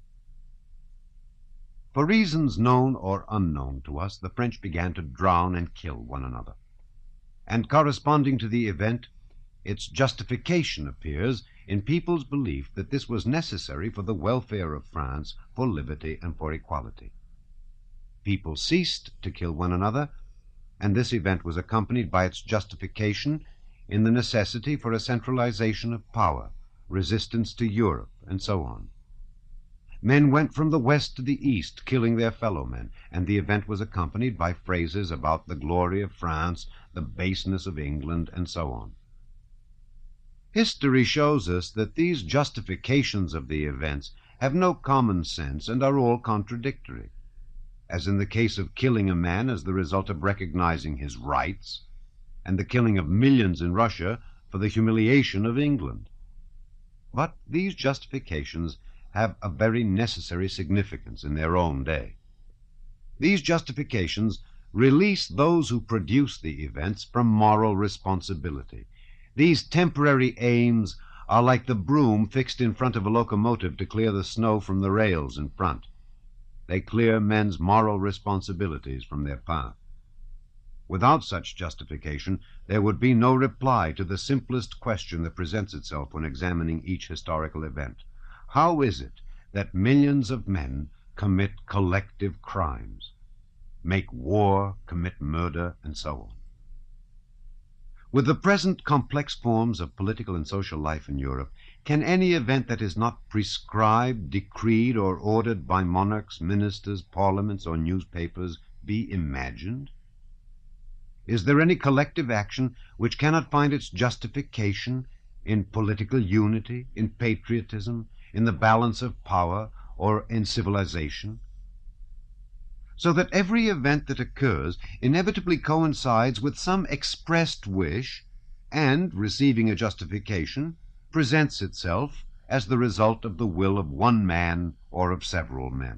For reasons known or unknown to us, the French began to drown and kill one another. And corresponding to the event, its justification appears in people's belief that this was necessary for the welfare of France, for liberty and for equality. People ceased to kill one another, and this event was accompanied by its justification in the necessity for a centralization of power, resistance to Europe, and so on. Men went from the west to the east, killing their fellow men, and the event was accompanied by phrases about the glory of France, the baseness of England, and so on. History shows us that these justifications of the events have no common sense and are all contradictory, as in the case of killing a man as the result of recognizing his rights, and the killing of millions in Russia for the humiliation of England. But these justifications have a very necessary significance in their own day. These justifications release those who produce the events from moral responsibility. These temporary aims are like the broom fixed in front of a locomotive to clear the snow from the rails in front. They clear men's moral responsibilities from their path. Without such justification, there would be no reply to the simplest question that presents itself when examining each historical event. How is it that millions of men commit collective crimes, make war, commit murder, and so on? With the present complex forms of political and social life in Europe, can any event that is not prescribed, decreed, or ordered by monarchs, ministers, parliaments, or newspapers be imagined? Is there any collective action which cannot find its justification in political unity, in patriotism, in the balance of power, or in civilization? So that every event that occurs inevitably coincides with some expressed wish, and, receiving a justification, presents itself as the result of the will of one man or of several men.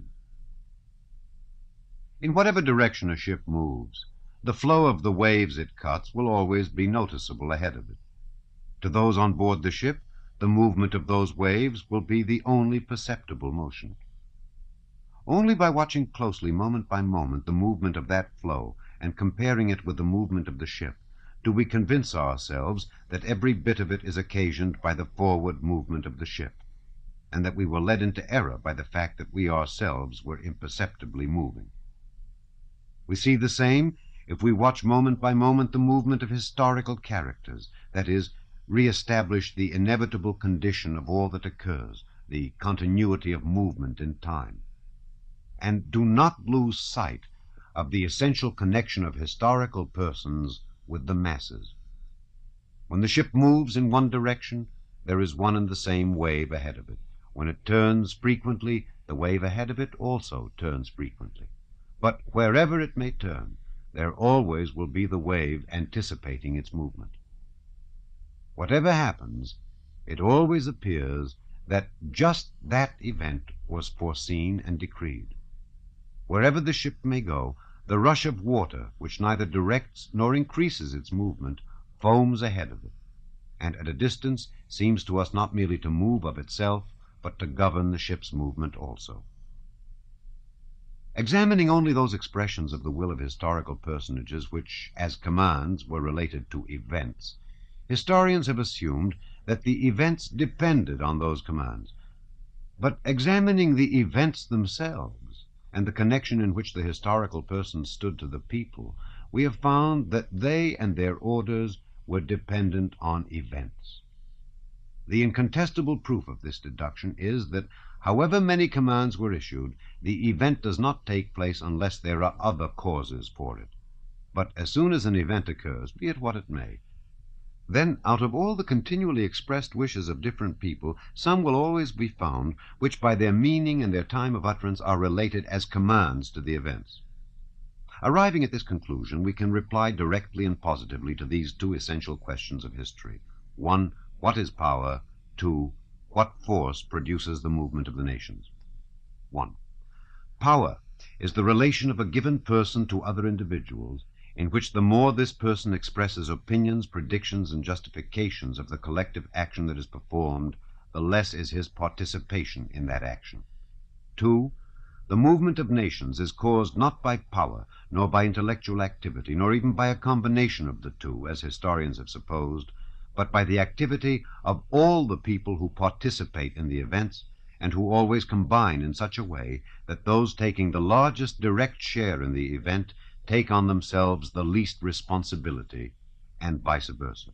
In whatever direction a ship moves, the flow of the waves it cuts will always be noticeable ahead of it. To those on board the ship, the movement of those waves will be the only perceptible motion. Only by watching closely, moment by moment, the movement of that flow and comparing it with the movement of the ship, do we convince ourselves that every bit of it is occasioned by the forward movement of the ship, and that we were led into error by the fact that we ourselves were imperceptibly moving. We see the same if we watch moment by moment the movement of historical characters, that is, re-establish the inevitable condition of all that occurs, the continuity of movement in time, and do not lose sight of the essential connection of historical persons with the masses. When the ship moves in one direction, there is one and the same wave ahead of it. When it turns frequently, the wave ahead of it also turns frequently. But wherever it may turn, there always will be the wave anticipating its movement. Whatever happens, it always appears that just that event was foreseen and decreed. Wherever the ship may go, the rush of water, which neither directs nor increases its movement, foams ahead of it, and at a distance seems to us not merely to move of itself, but to govern the ship's movement also. Examining only those expressions of the will of historical personages which, as commands, were related to events, historians have assumed that the events depended on those commands. But examining the events themselves, and the connection in which the historical persons stood to the people, we have found that they and their orders were dependent on events. The incontestable proof of this deduction is that however many commands were issued, the event does not take place unless there are other causes for it. But as soon as an event occurs, be it what it may, then out of all the continually expressed wishes of different people, some will always be found which by their meaning and their time of utterance are related as commands to the events. Arriving at this conclusion, we can reply directly and positively to these two essential questions of history. 1. What is power? 2. What force produces the movement of the nations? 1. Power is the relation of a given person to other individuals, in which the more this person expresses opinions, predictions, and justifications of the collective action that is performed, the less is his participation in that action. 2. The movement of nations is caused not by power, nor by intellectual activity, nor even by a combination of the two, as historians have supposed, but by the activity of all the people who participate in the events, and who always combine in such a way that those taking the largest direct share in the event take on themselves the least responsibility, and vice versa.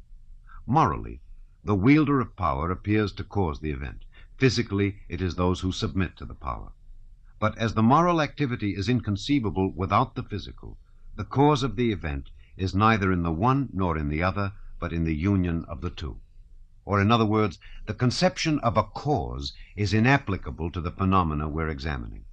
Morally, the wielder of power appears to cause the event. Physically, it is those who submit to the power. But as the moral activity is inconceivable without the physical, the cause of the event is neither in the one nor in the other, but in the union of the two. Or in other words, the conception of a cause is inapplicable to the phenomena we're examining.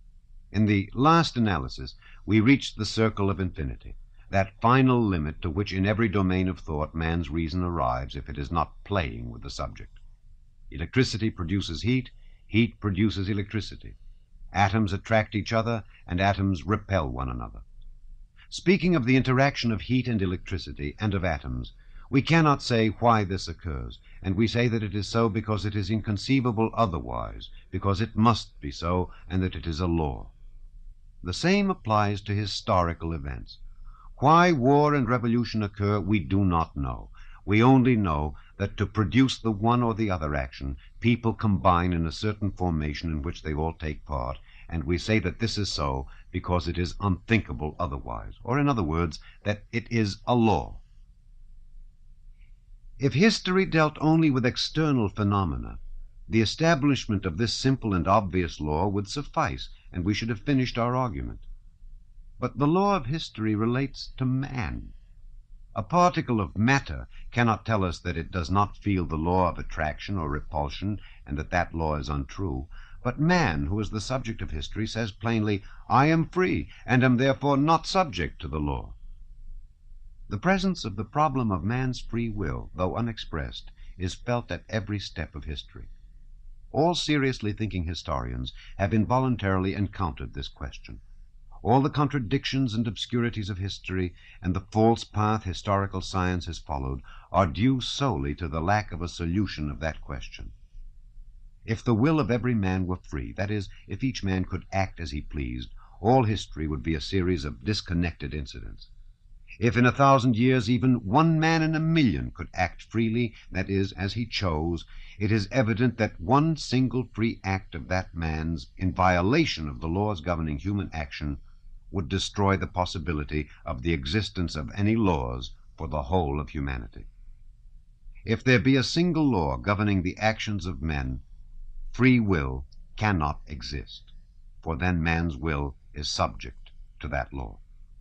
In the last analysis, we reached the circle of infinity, that final limit to which in every domain of thought man's reason arrives if it is not playing with the subject. Electricity produces heat, heat produces electricity. Atoms attract each other, and atoms repel one another. Speaking of the interaction of heat and electricity, and of atoms, we cannot say why this occurs, and we say that it is so because it is inconceivable otherwise, because it must be so, and that it is a law. The same applies to historical events. Why war and revolution occur, we do not know. We only know that to produce the one or the other action, people combine in a certain formation in which they all take part, and we say that this is so because it is unthinkable otherwise, or in other words, that it is a law. If history dealt only with external phenomena, the establishment of this simple and obvious law would suffice, and we should have finished our argument. But the law of history relates to man. A particle of matter cannot tell us that it does not feel the law of attraction or repulsion, and that that law is untrue. But man, who is the subject of history, says plainly, I am free, and am therefore not subject to the law. The presence of the problem of man's free will, though unexpressed, is felt at every step of history. All seriously thinking historians have involuntarily encountered this question. All the contradictions and obscurities of history and the false path historical science has followed are due solely to the lack of a solution of that question. If the will of every man were free, that is, if each man could act as he pleased, all history would be a series of disconnected incidents. If in 1,000 years even 1 man in 1,000,000 could act freely, that is, as he chose, it is evident that one single free act of that man's, in violation of the laws governing human action, would destroy the possibility of the existence of any laws for the whole of humanity. If there be a single law governing the actions of men, free will cannot exist, for then man's will is subject to that law.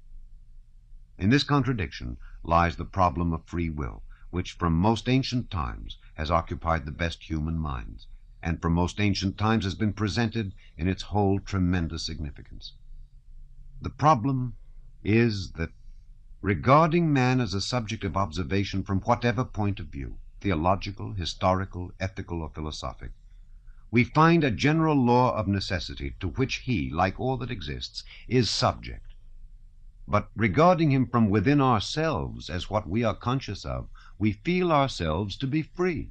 In this contradiction lies the problem of free will, which from most ancient times has occupied the best human minds, and from most ancient times has been presented in its whole tremendous significance. The problem is that, regarding man as a subject of observation from whatever point of view, theological, historical, ethical, or philosophic, we find a general law of necessity to which he, like all that exists, is subject. But regarding him from within ourselves as what we are conscious of, we feel ourselves to be free.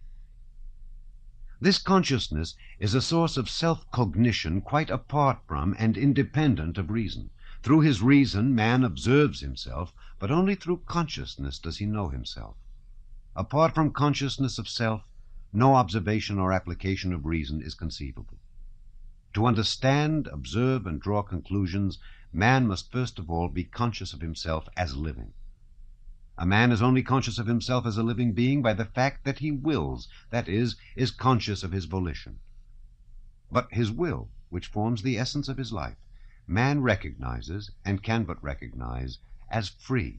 This consciousness is a source of self-cognition quite apart from and independent of reason. Through his reason, man observes himself, but only through consciousness does he know himself. Apart from consciousness of self, no observation or application of reason is conceivable. To understand, observe, and draw conclusions, man must first of all be conscious of himself as living. A man is only conscious of himself as a living being by the fact that he wills, that is conscious of his volition. But his will, which forms the essence of his life, man recognizes, and can but recognize, as free.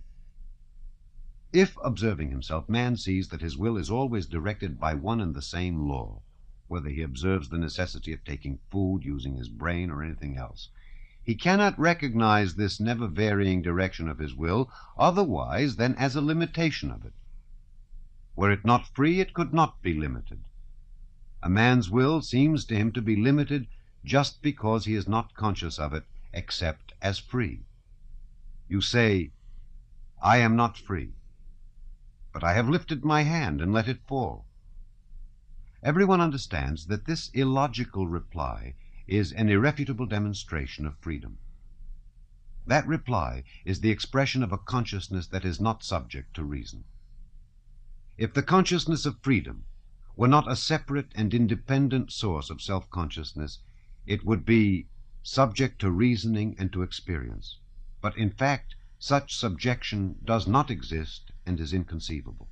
If, observing himself, man sees that his will is always directed by one and the same law, whether he observes the necessity of taking food, using his brain, or anything else, he cannot recognize this never-varying direction of his will otherwise than as a limitation of it. Were it not free, it could not be limited. A man's will seems to him to be limited just because he is not conscious of it except as free. You say, I am not free, but I have lifted my hand and let it fall. Everyone understands that this illogical reply is an irrefutable demonstration of freedom. That reply is the expression of a consciousness that is not subject to reason. If the consciousness of freedom were not a separate and independent source of self-consciousness, it would be subject to reasoning and to experience. But in fact, such subjection does not exist and is inconceivable.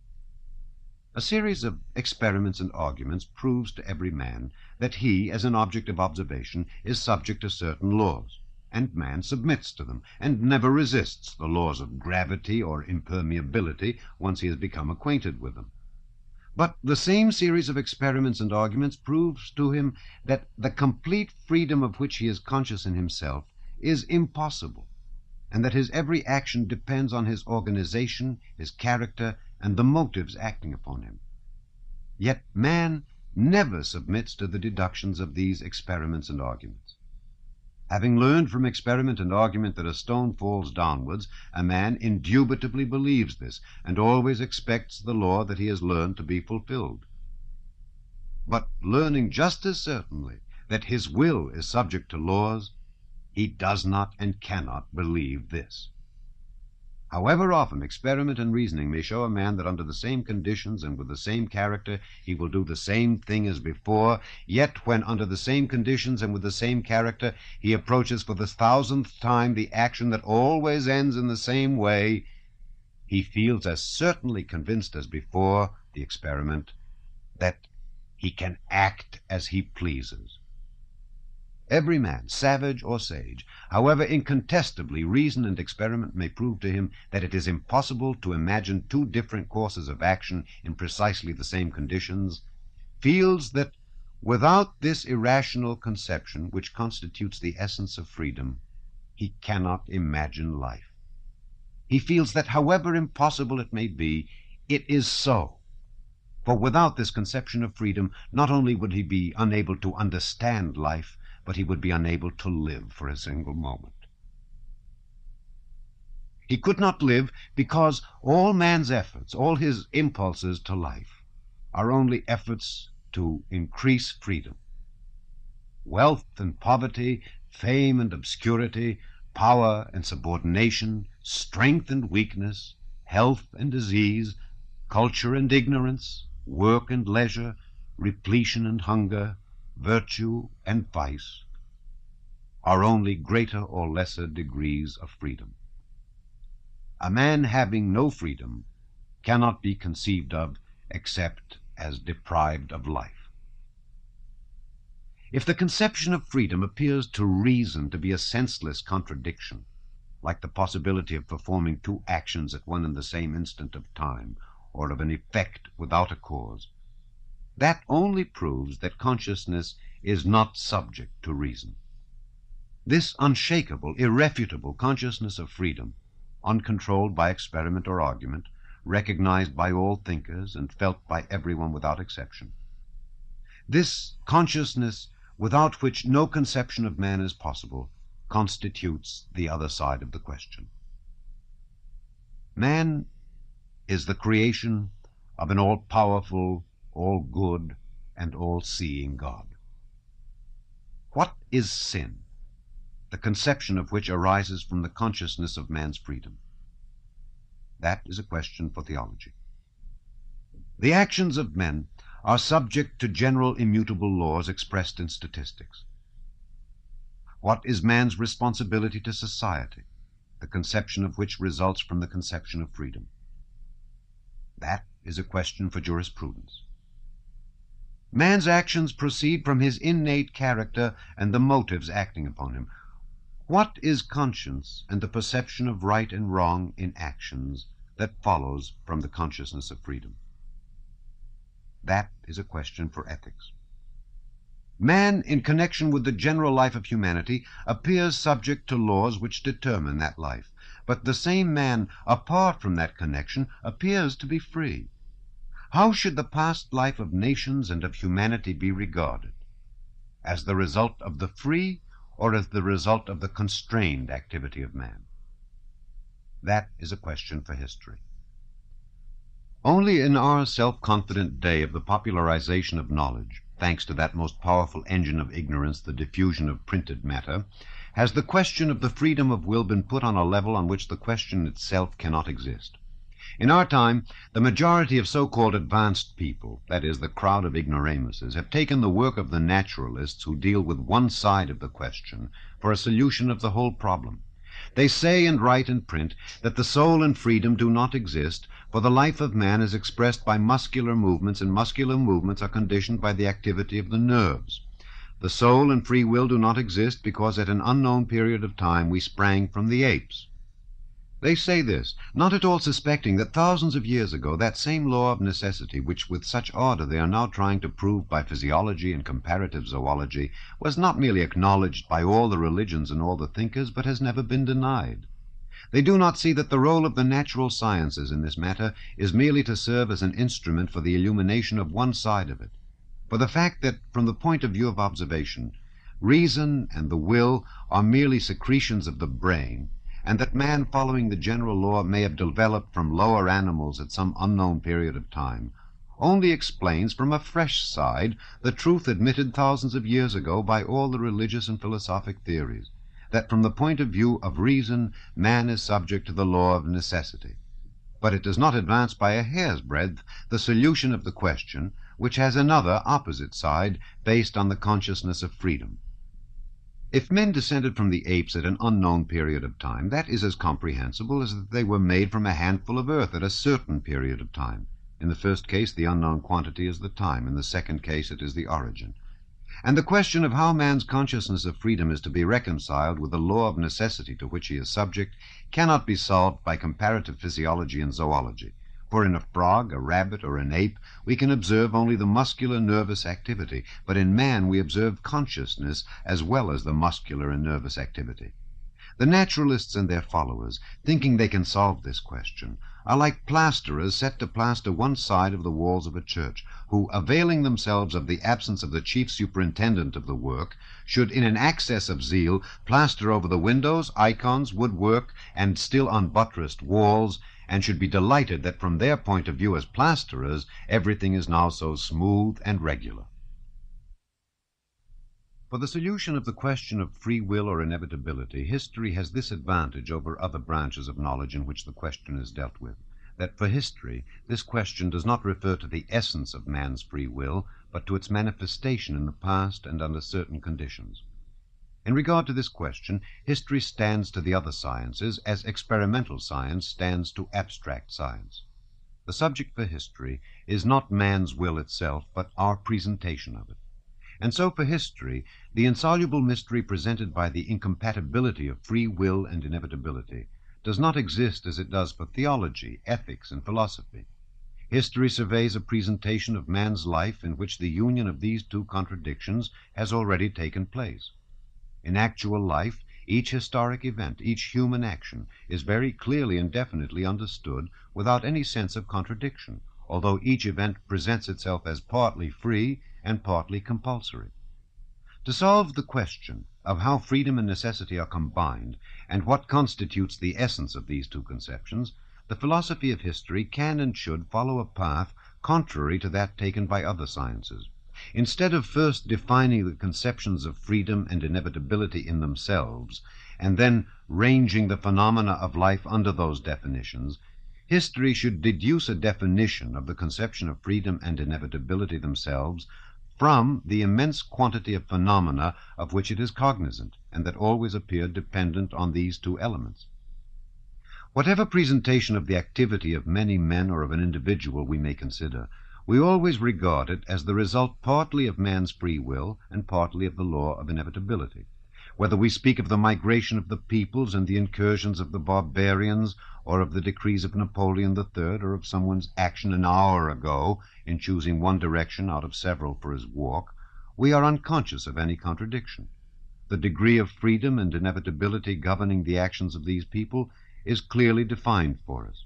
A series of experiments and arguments proves to every man that he, as an object of observation, is subject to certain laws, and man submits to them, and never resists the laws of gravity or impermeability once he has become acquainted with them. But the same series of experiments and arguments proves to him that the complete freedom of which he is conscious in himself is impossible, and that his every action depends on his organization, his character, and the motives acting upon him. Yet man never submits to the deductions of these experiments and arguments. Having learned from experiment and argument that a stone falls downwards, a man indubitably believes this, and always expects the law that he has learned to be fulfilled. But learning just as certainly that his will is subject to laws, he does not and cannot believe this. However often experiment and reasoning may show a man that under the same conditions and with the same character he will do the same thing as before, yet when under the same conditions and with the same character he approaches for the 1,000th time the action that always ends in the same way, he feels as certainly convinced as before the experiment that he can act as he pleases. Every man, savage or sage, however incontestably reason and experiment may prove to him that it is impossible to imagine two different courses of action in precisely the same conditions, feels that without this irrational conception which constitutes the essence of freedom, he cannot imagine life. He feels that however impossible it may be, it is so. For without this conception of freedom, not only would he be unable to understand life, but he would be unable to live for a single moment. He could not live because all man's efforts, all his impulses to life, are only efforts to increase freedom. Wealth and poverty, fame and obscurity, power and subordination, strength and weakness, health and disease, culture and ignorance, work and leisure, repletion and hunger, virtue and vice, are only greater or lesser degrees of freedom. A man having no freedom cannot be conceived of except as deprived of life. If the conception of freedom appears to reason to be a senseless contradiction, like the possibility of performing two actions at one and the same instant of time, or of an effect without a cause, that only proves that consciousness is not subject to reason. This unshakable, irrefutable consciousness of freedom, uncontrolled by experiment or argument, recognized by all thinkers and felt by everyone without exception, this consciousness without which no conception of man is possible, constitutes the other side of the question. Man is the creation of an all-powerful, all-good, and all-seeing God. What is sin, the conception of which arises from the consciousness of man's freedom? That is a question for theology. The actions of men are subject to general immutable laws expressed in statistics. What is man's responsibility to society, the conception of which results from the conception of freedom? That is a question for jurisprudence. Man's actions proceed from his innate character and the motives acting upon him. What is conscience and the perception of right and wrong in actions that follows from the consciousness of freedom? That is a question for ethics. Man, in connection with the general life of humanity, appears subject to laws which determine that life, but the same man, apart from that connection, appears to be free. How should the past life of nations and of humanity be regarded? As the result of the free, or as the result of the constrained activity of man? That is a question for history. Only in our self-confident day of the popularization of knowledge, thanks to that most powerful engine of ignorance, the diffusion of printed matter, has the question of the freedom of will been put on a level on which the question itself cannot exist. In our time, the majority of so-called advanced people, that is, the crowd of ignoramuses, have taken the work of the naturalists who deal with one side of the question for a solution of the whole problem. They say and write and print that the soul and freedom do not exist, for the life of man is expressed by muscular movements, and muscular movements are conditioned by the activity of the nerves. The soul and free will do not exist because at an unknown period of time we sprang from the apes. They say this, not at all suspecting that thousands of years ago that same law of necessity, which with such ardor they are now trying to prove by physiology and comparative zoology, was not merely acknowledged by all the religions and all the thinkers, but has never been denied. They do not see that the role of the natural sciences in this matter is merely to serve as an instrument for the illumination of one side of it. For the fact that, from the point of view of observation, reason and the will are merely secretions of the brain, and that man, following the general law, may have developed from lower animals at some unknown period of time, only explains from a fresh side the truth admitted thousands of years ago by all the religious and philosophic theories, that from the point of view of reason, man is subject to the law of necessity. But it does not advance by a hair's breadth the solution of the question, which has another opposite side based on the consciousness of freedom. If men descended from the apes at an unknown period of time, that is as comprehensible as that they were made from a handful of earth at a certain period of time. In the first case, the unknown quantity is the time. In the second case, it is the origin. And the question of how man's consciousness of freedom is to be reconciled with the law of necessity to which he is subject cannot be solved by comparative physiology and zoology. For in a frog, a rabbit, or an ape, we can observe only the muscular nervous activity, but in man we observe consciousness as well as the muscular and nervous activity. The naturalists and their followers, thinking they can solve this question, are like plasterers set to plaster one side of the walls of a church, who, availing themselves of the absence of the chief superintendent of the work, should, in an access of zeal, plaster over the windows, icons, woodwork, and still unbuttressed walls, and should be delighted that from their point of view as plasterers, everything is now so smooth and regular. For the solution of the question of free will or inevitability, history has this advantage over other branches of knowledge in which the question is dealt with, that for history this question does not refer to the essence of man's free will, but to its manifestation in the past and under certain conditions. In regard to this question, history stands to the other sciences as experimental science stands to abstract science. The subject for history is not man's will itself, but our presentation of it. And so for history, the insoluble mystery presented by the incompatibility of free will and inevitability does not exist as it does for theology, ethics, and philosophy. History surveys a presentation of man's life in which the union of these two contradictions has already taken place. In actual life, each historic event, each human action, is very clearly and definitely understood without any sense of contradiction, although each event presents itself as partly free and partly compulsory. To solve the question of how freedom and necessity are combined, and what constitutes the essence of these two conceptions, the philosophy of history can and should follow a path contrary to that taken by other sciences. Instead of first defining the conceptions of freedom and inevitability in themselves, and then ranging the phenomena of life under those definitions, history should deduce a definition of the conception of freedom and inevitability themselves from the immense quantity of phenomena of which it is cognizant, and that always appear dependent on these two elements. Whatever presentation of the activity of many men or of an individual we may consider, we always regard it as the result partly of man's free will and partly of the law of inevitability. Whether we speak of the migration of the peoples and the incursions of the barbarians, or of the decrees of Napoleon III, or of someone's action an hour ago in choosing one direction out of several for his walk, we are unconscious of any contradiction. The degree of freedom and inevitability governing the actions of these people is clearly defined for us.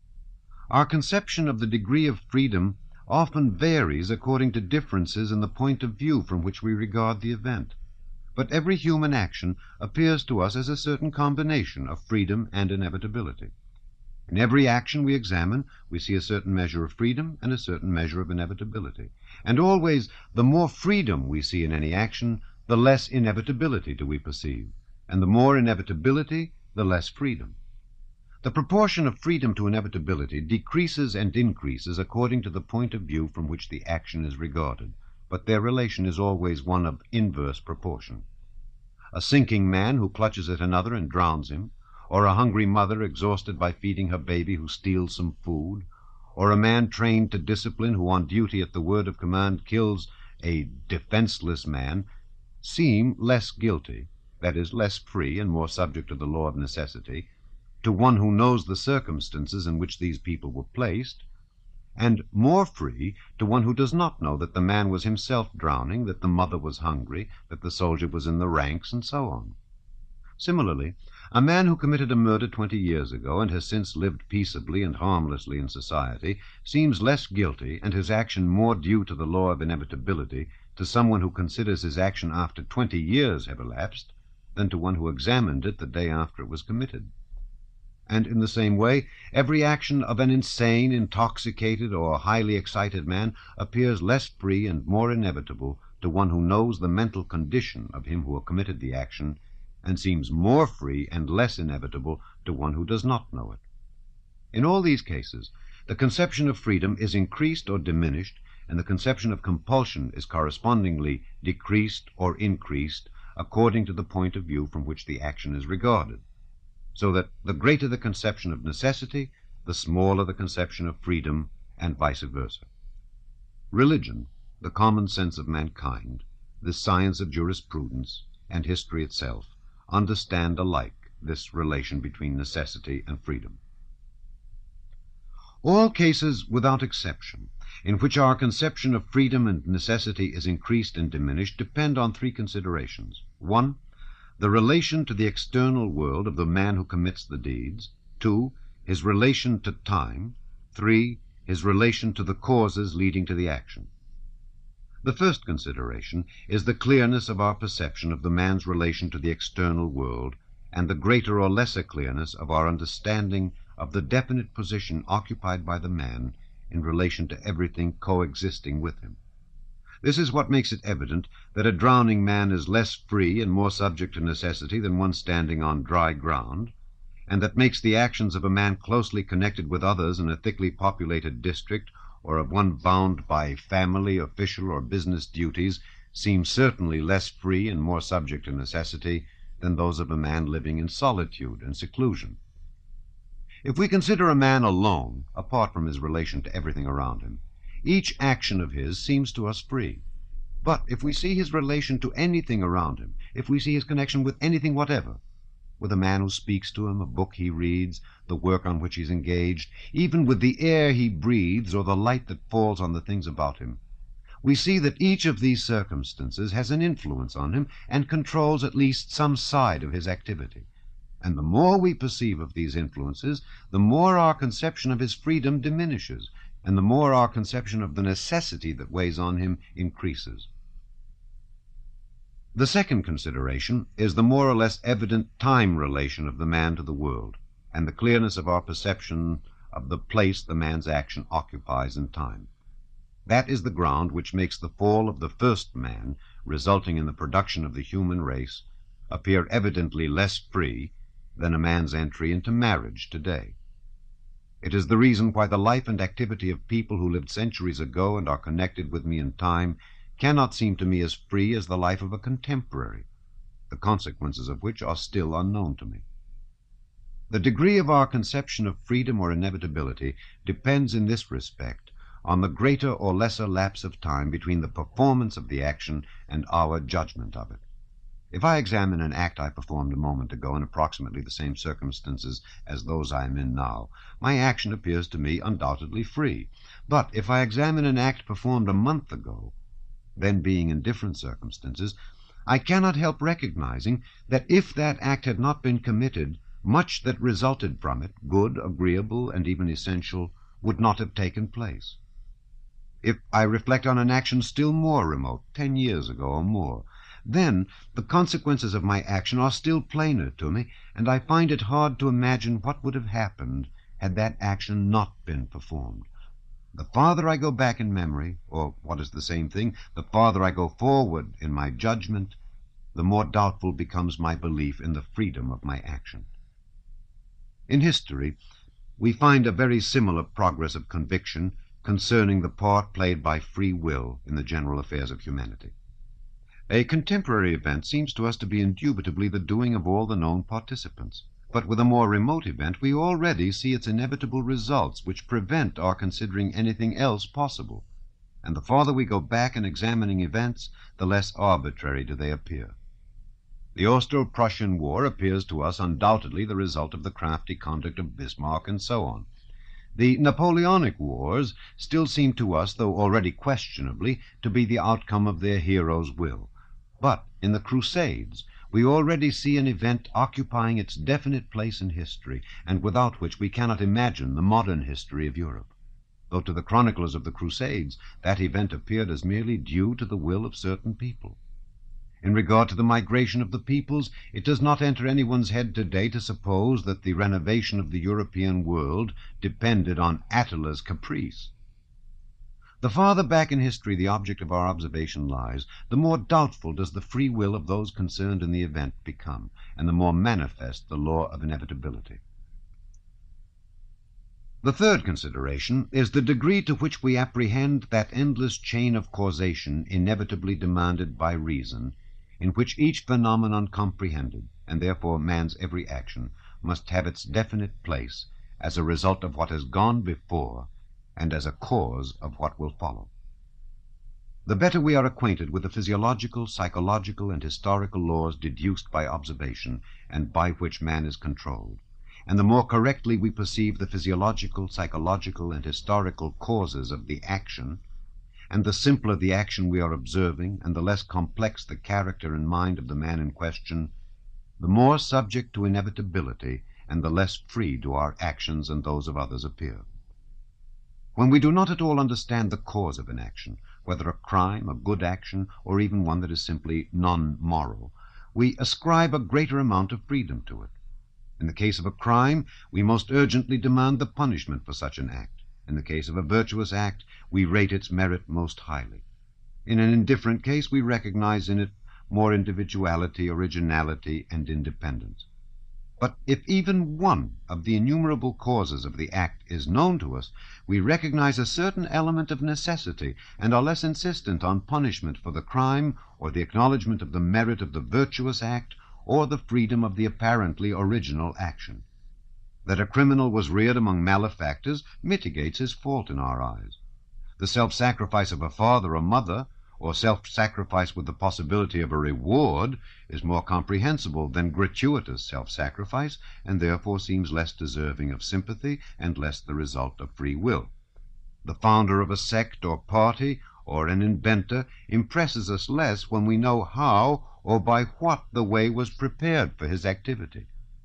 Our conception of the degree of freedom often varies according to differences in the point of view from which we regard the event. But every human action appears to us as a certain combination of freedom and inevitability. In every action we examine, we see a certain measure of freedom and a certain measure of inevitability. And always, the more freedom we see in any action, the less inevitability do we perceive, and the more inevitability, the less freedom. The proportion of freedom to inevitability decreases and increases according to the point of view from which the action is regarded, but their relation is always one of inverse proportion. A sinking man who clutches at another and drowns him, or a hungry mother exhausted by feeding her baby who steals some food, or a man trained to discipline who on duty at the word of command kills a defenseless man, seem less guilty, that is, less free and more subject to the law of necessity, to one who knows the circumstances in which these people were placed, and more free to one who does not know that the man was himself drowning, that the mother was hungry, that the soldier was in the ranks, and so on. Similarly, a man who committed a murder 20 years ago and has since lived peaceably and harmlessly in society seems less guilty and his action more due to the law of inevitability to someone who considers his action after 20 years have elapsed than to one who examined it the day after it was committed. And in the same way, every action of an insane, intoxicated, or highly excited man appears less free and more inevitable to one who knows the mental condition of him who committed the action, and seems more free and less inevitable to one who does not know it. In all these cases, the conception of freedom is increased or diminished, and the conception of compulsion is correspondingly decreased or increased according to the point of view from which the action is regarded, so that the greater the conception of necessity, the smaller the conception of freedom, and vice versa. Religion, the common sense of mankind, the science of jurisprudence, and history itself understand alike this relation between necessity and freedom. All cases, without exception, in which our conception of freedom and necessity is increased and diminished depend on three considerations. 1. The relation to the external world of the man who commits the deeds. 2. His relation to time. 3. His relation to the causes leading to the action. The first consideration is the clearness of our perception of the man's relation to the external world, and the greater or lesser clearness of our understanding of the definite position occupied by the man in relation to everything coexisting with him. This is what makes it evident that a drowning man is less free and more subject to necessity than one standing on dry ground, and that makes the actions of a man closely connected with others in a thickly populated district, or of one bound by family, official, or business duties, seem certainly less free and more subject to necessity than those of a man living in solitude and seclusion. If we consider a man alone, apart from his relation to everything around him, each action of his seems to us free. But if we see his relation to anything around him, if we see his connection with anything whatever, with a man who speaks to him, a book he reads, the work on which he is engaged, even with the air he breathes or the light that falls on the things about him, we see that each of these circumstances has an influence on him and controls at least some side of his activity. And the more we perceive of these influences, the more our conception of his freedom diminishes, and the more our conception of the necessity that weighs on him increases. The second consideration is the more or less evident time relation of the man to the world, and the clearness of our perception of the place the man's action occupies in time. That is the ground which makes the fall of the first man, resulting in the production of the human race, appear evidently less free than a man's entry into marriage today. It is the reason why the life and activity of people who lived centuries ago and are connected with me in time cannot seem to me as free as the life of a contemporary, the consequences of which are still unknown to me. The degree of our conception of freedom or inevitability depends in this respect on the greater or lesser lapse of time between the performance of the action and our judgment of it. If I examine an act I performed a moment ago in approximately the same circumstances as those I am in now, my action appears to me undoubtedly free. But if I examine an act performed a month ago, then being in different circumstances, I cannot help recognizing that if that act had not been committed, much that resulted from it, good, agreeable, and even essential, would not have taken place. If I reflect on an action still more remote, 10 years ago or more, then the consequences of my action are still plainer to me, and I find it hard to imagine what would have happened had that action not been performed. The farther I go back in memory, or what is the same thing, the farther I go forward in my judgment, the more doubtful becomes my belief in the freedom of my action. In history, we find a very similar progress of conviction concerning the part played by free will in the general affairs of humanity. A contemporary event seems to us to be indubitably the doing of all the known participants. But with a more remote event, we already see its inevitable results, which prevent our considering anything else possible. And the farther we go back in examining events, the less arbitrary do they appear. The Austro-Prussian War appears to us undoubtedly the result of the crafty conduct of Bismarck, and so on. The Napoleonic Wars still seem to us, though already questionably, to be the outcome of their hero's will. But in the Crusades, we already see an event occupying its definite place in history, and without which we cannot imagine the modern history of Europe. Though to the chroniclers of the Crusades, that event appeared as merely due to the will of certain people. In regard to the migration of the peoples, it does not enter anyone's head today to suppose that the renovation of the European world depended on Attila's caprice. The farther back in history the object of our observation lies, the more doubtful does the free will of those concerned in the event become, and the more manifest the law of inevitability. The third consideration is the degree to which we apprehend that endless chain of causation inevitably demanded by reason, in which each phenomenon comprehended, and therefore man's every action, must have its definite place as a result of what has gone before and as a cause of what will follow. The better we are acquainted with the physiological, psychological, and historical laws deduced by observation and by which man is controlled, and the more correctly we perceive the physiological, psychological, and historical causes of the action, and the simpler the action we are observing, and the less complex the character and mind of the man in question, the more subject to inevitability and the less free do our actions and those of others appear. When we do not at all understand the cause of an action, whether a crime, a good action, or even one that is simply non-moral, we ascribe a greater amount of freedom to it. In the case of a crime, we most urgently demand the punishment for such an act. In the case of a virtuous act, we rate its merit most highly. In an indifferent case, we recognize in it more individuality, originality, and independence. But if even one of the innumerable causes of the act is known to us, we recognize a certain element of necessity and are less insistent on punishment for the crime or the acknowledgement of the merit of the virtuous act or the freedom of the apparently original action. That a criminal was reared among malefactors mitigates his fault in our eyes. The self-sacrifice of a father or mother, or self-sacrifice with the possibility of a reward, is more comprehensible than gratuitous self-sacrifice, and therefore seems less deserving of sympathy and less the result of free will. The founder of a sect or party, or an inventor, impresses us less when we know how or by what the way was prepared for his activity.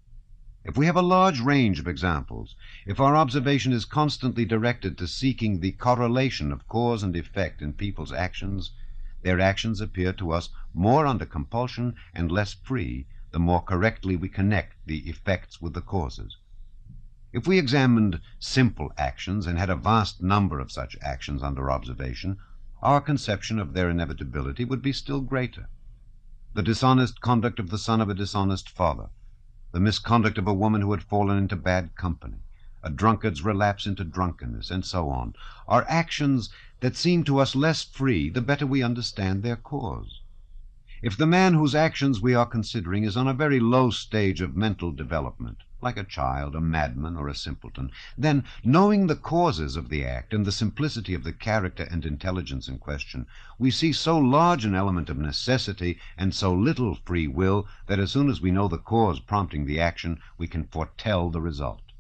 If we have a large range of examples, if our observation is constantly directed to seeking the correlation of cause and effect in people's actions, their actions appear to us more under compulsion and less free the more correctly we connect the effects with the causes. If we examined simple actions and had a vast number of such actions under observation, our conception of their inevitability would be still greater. The dishonest conduct of the son of a dishonest father, the misconduct of a woman who had fallen into bad company, a drunkard's relapse into drunkenness, and so on, are actions that seem to us less free the better we understand their cause. If the man whose actions we are considering is on a very low stage of mental development, like a child, a madman, or a simpleton, then, knowing the causes of the act and the simplicity of the character and intelligence in question, we see so large an element of necessity and so little free will that as soon as we know the cause prompting the action, we can foretell the result.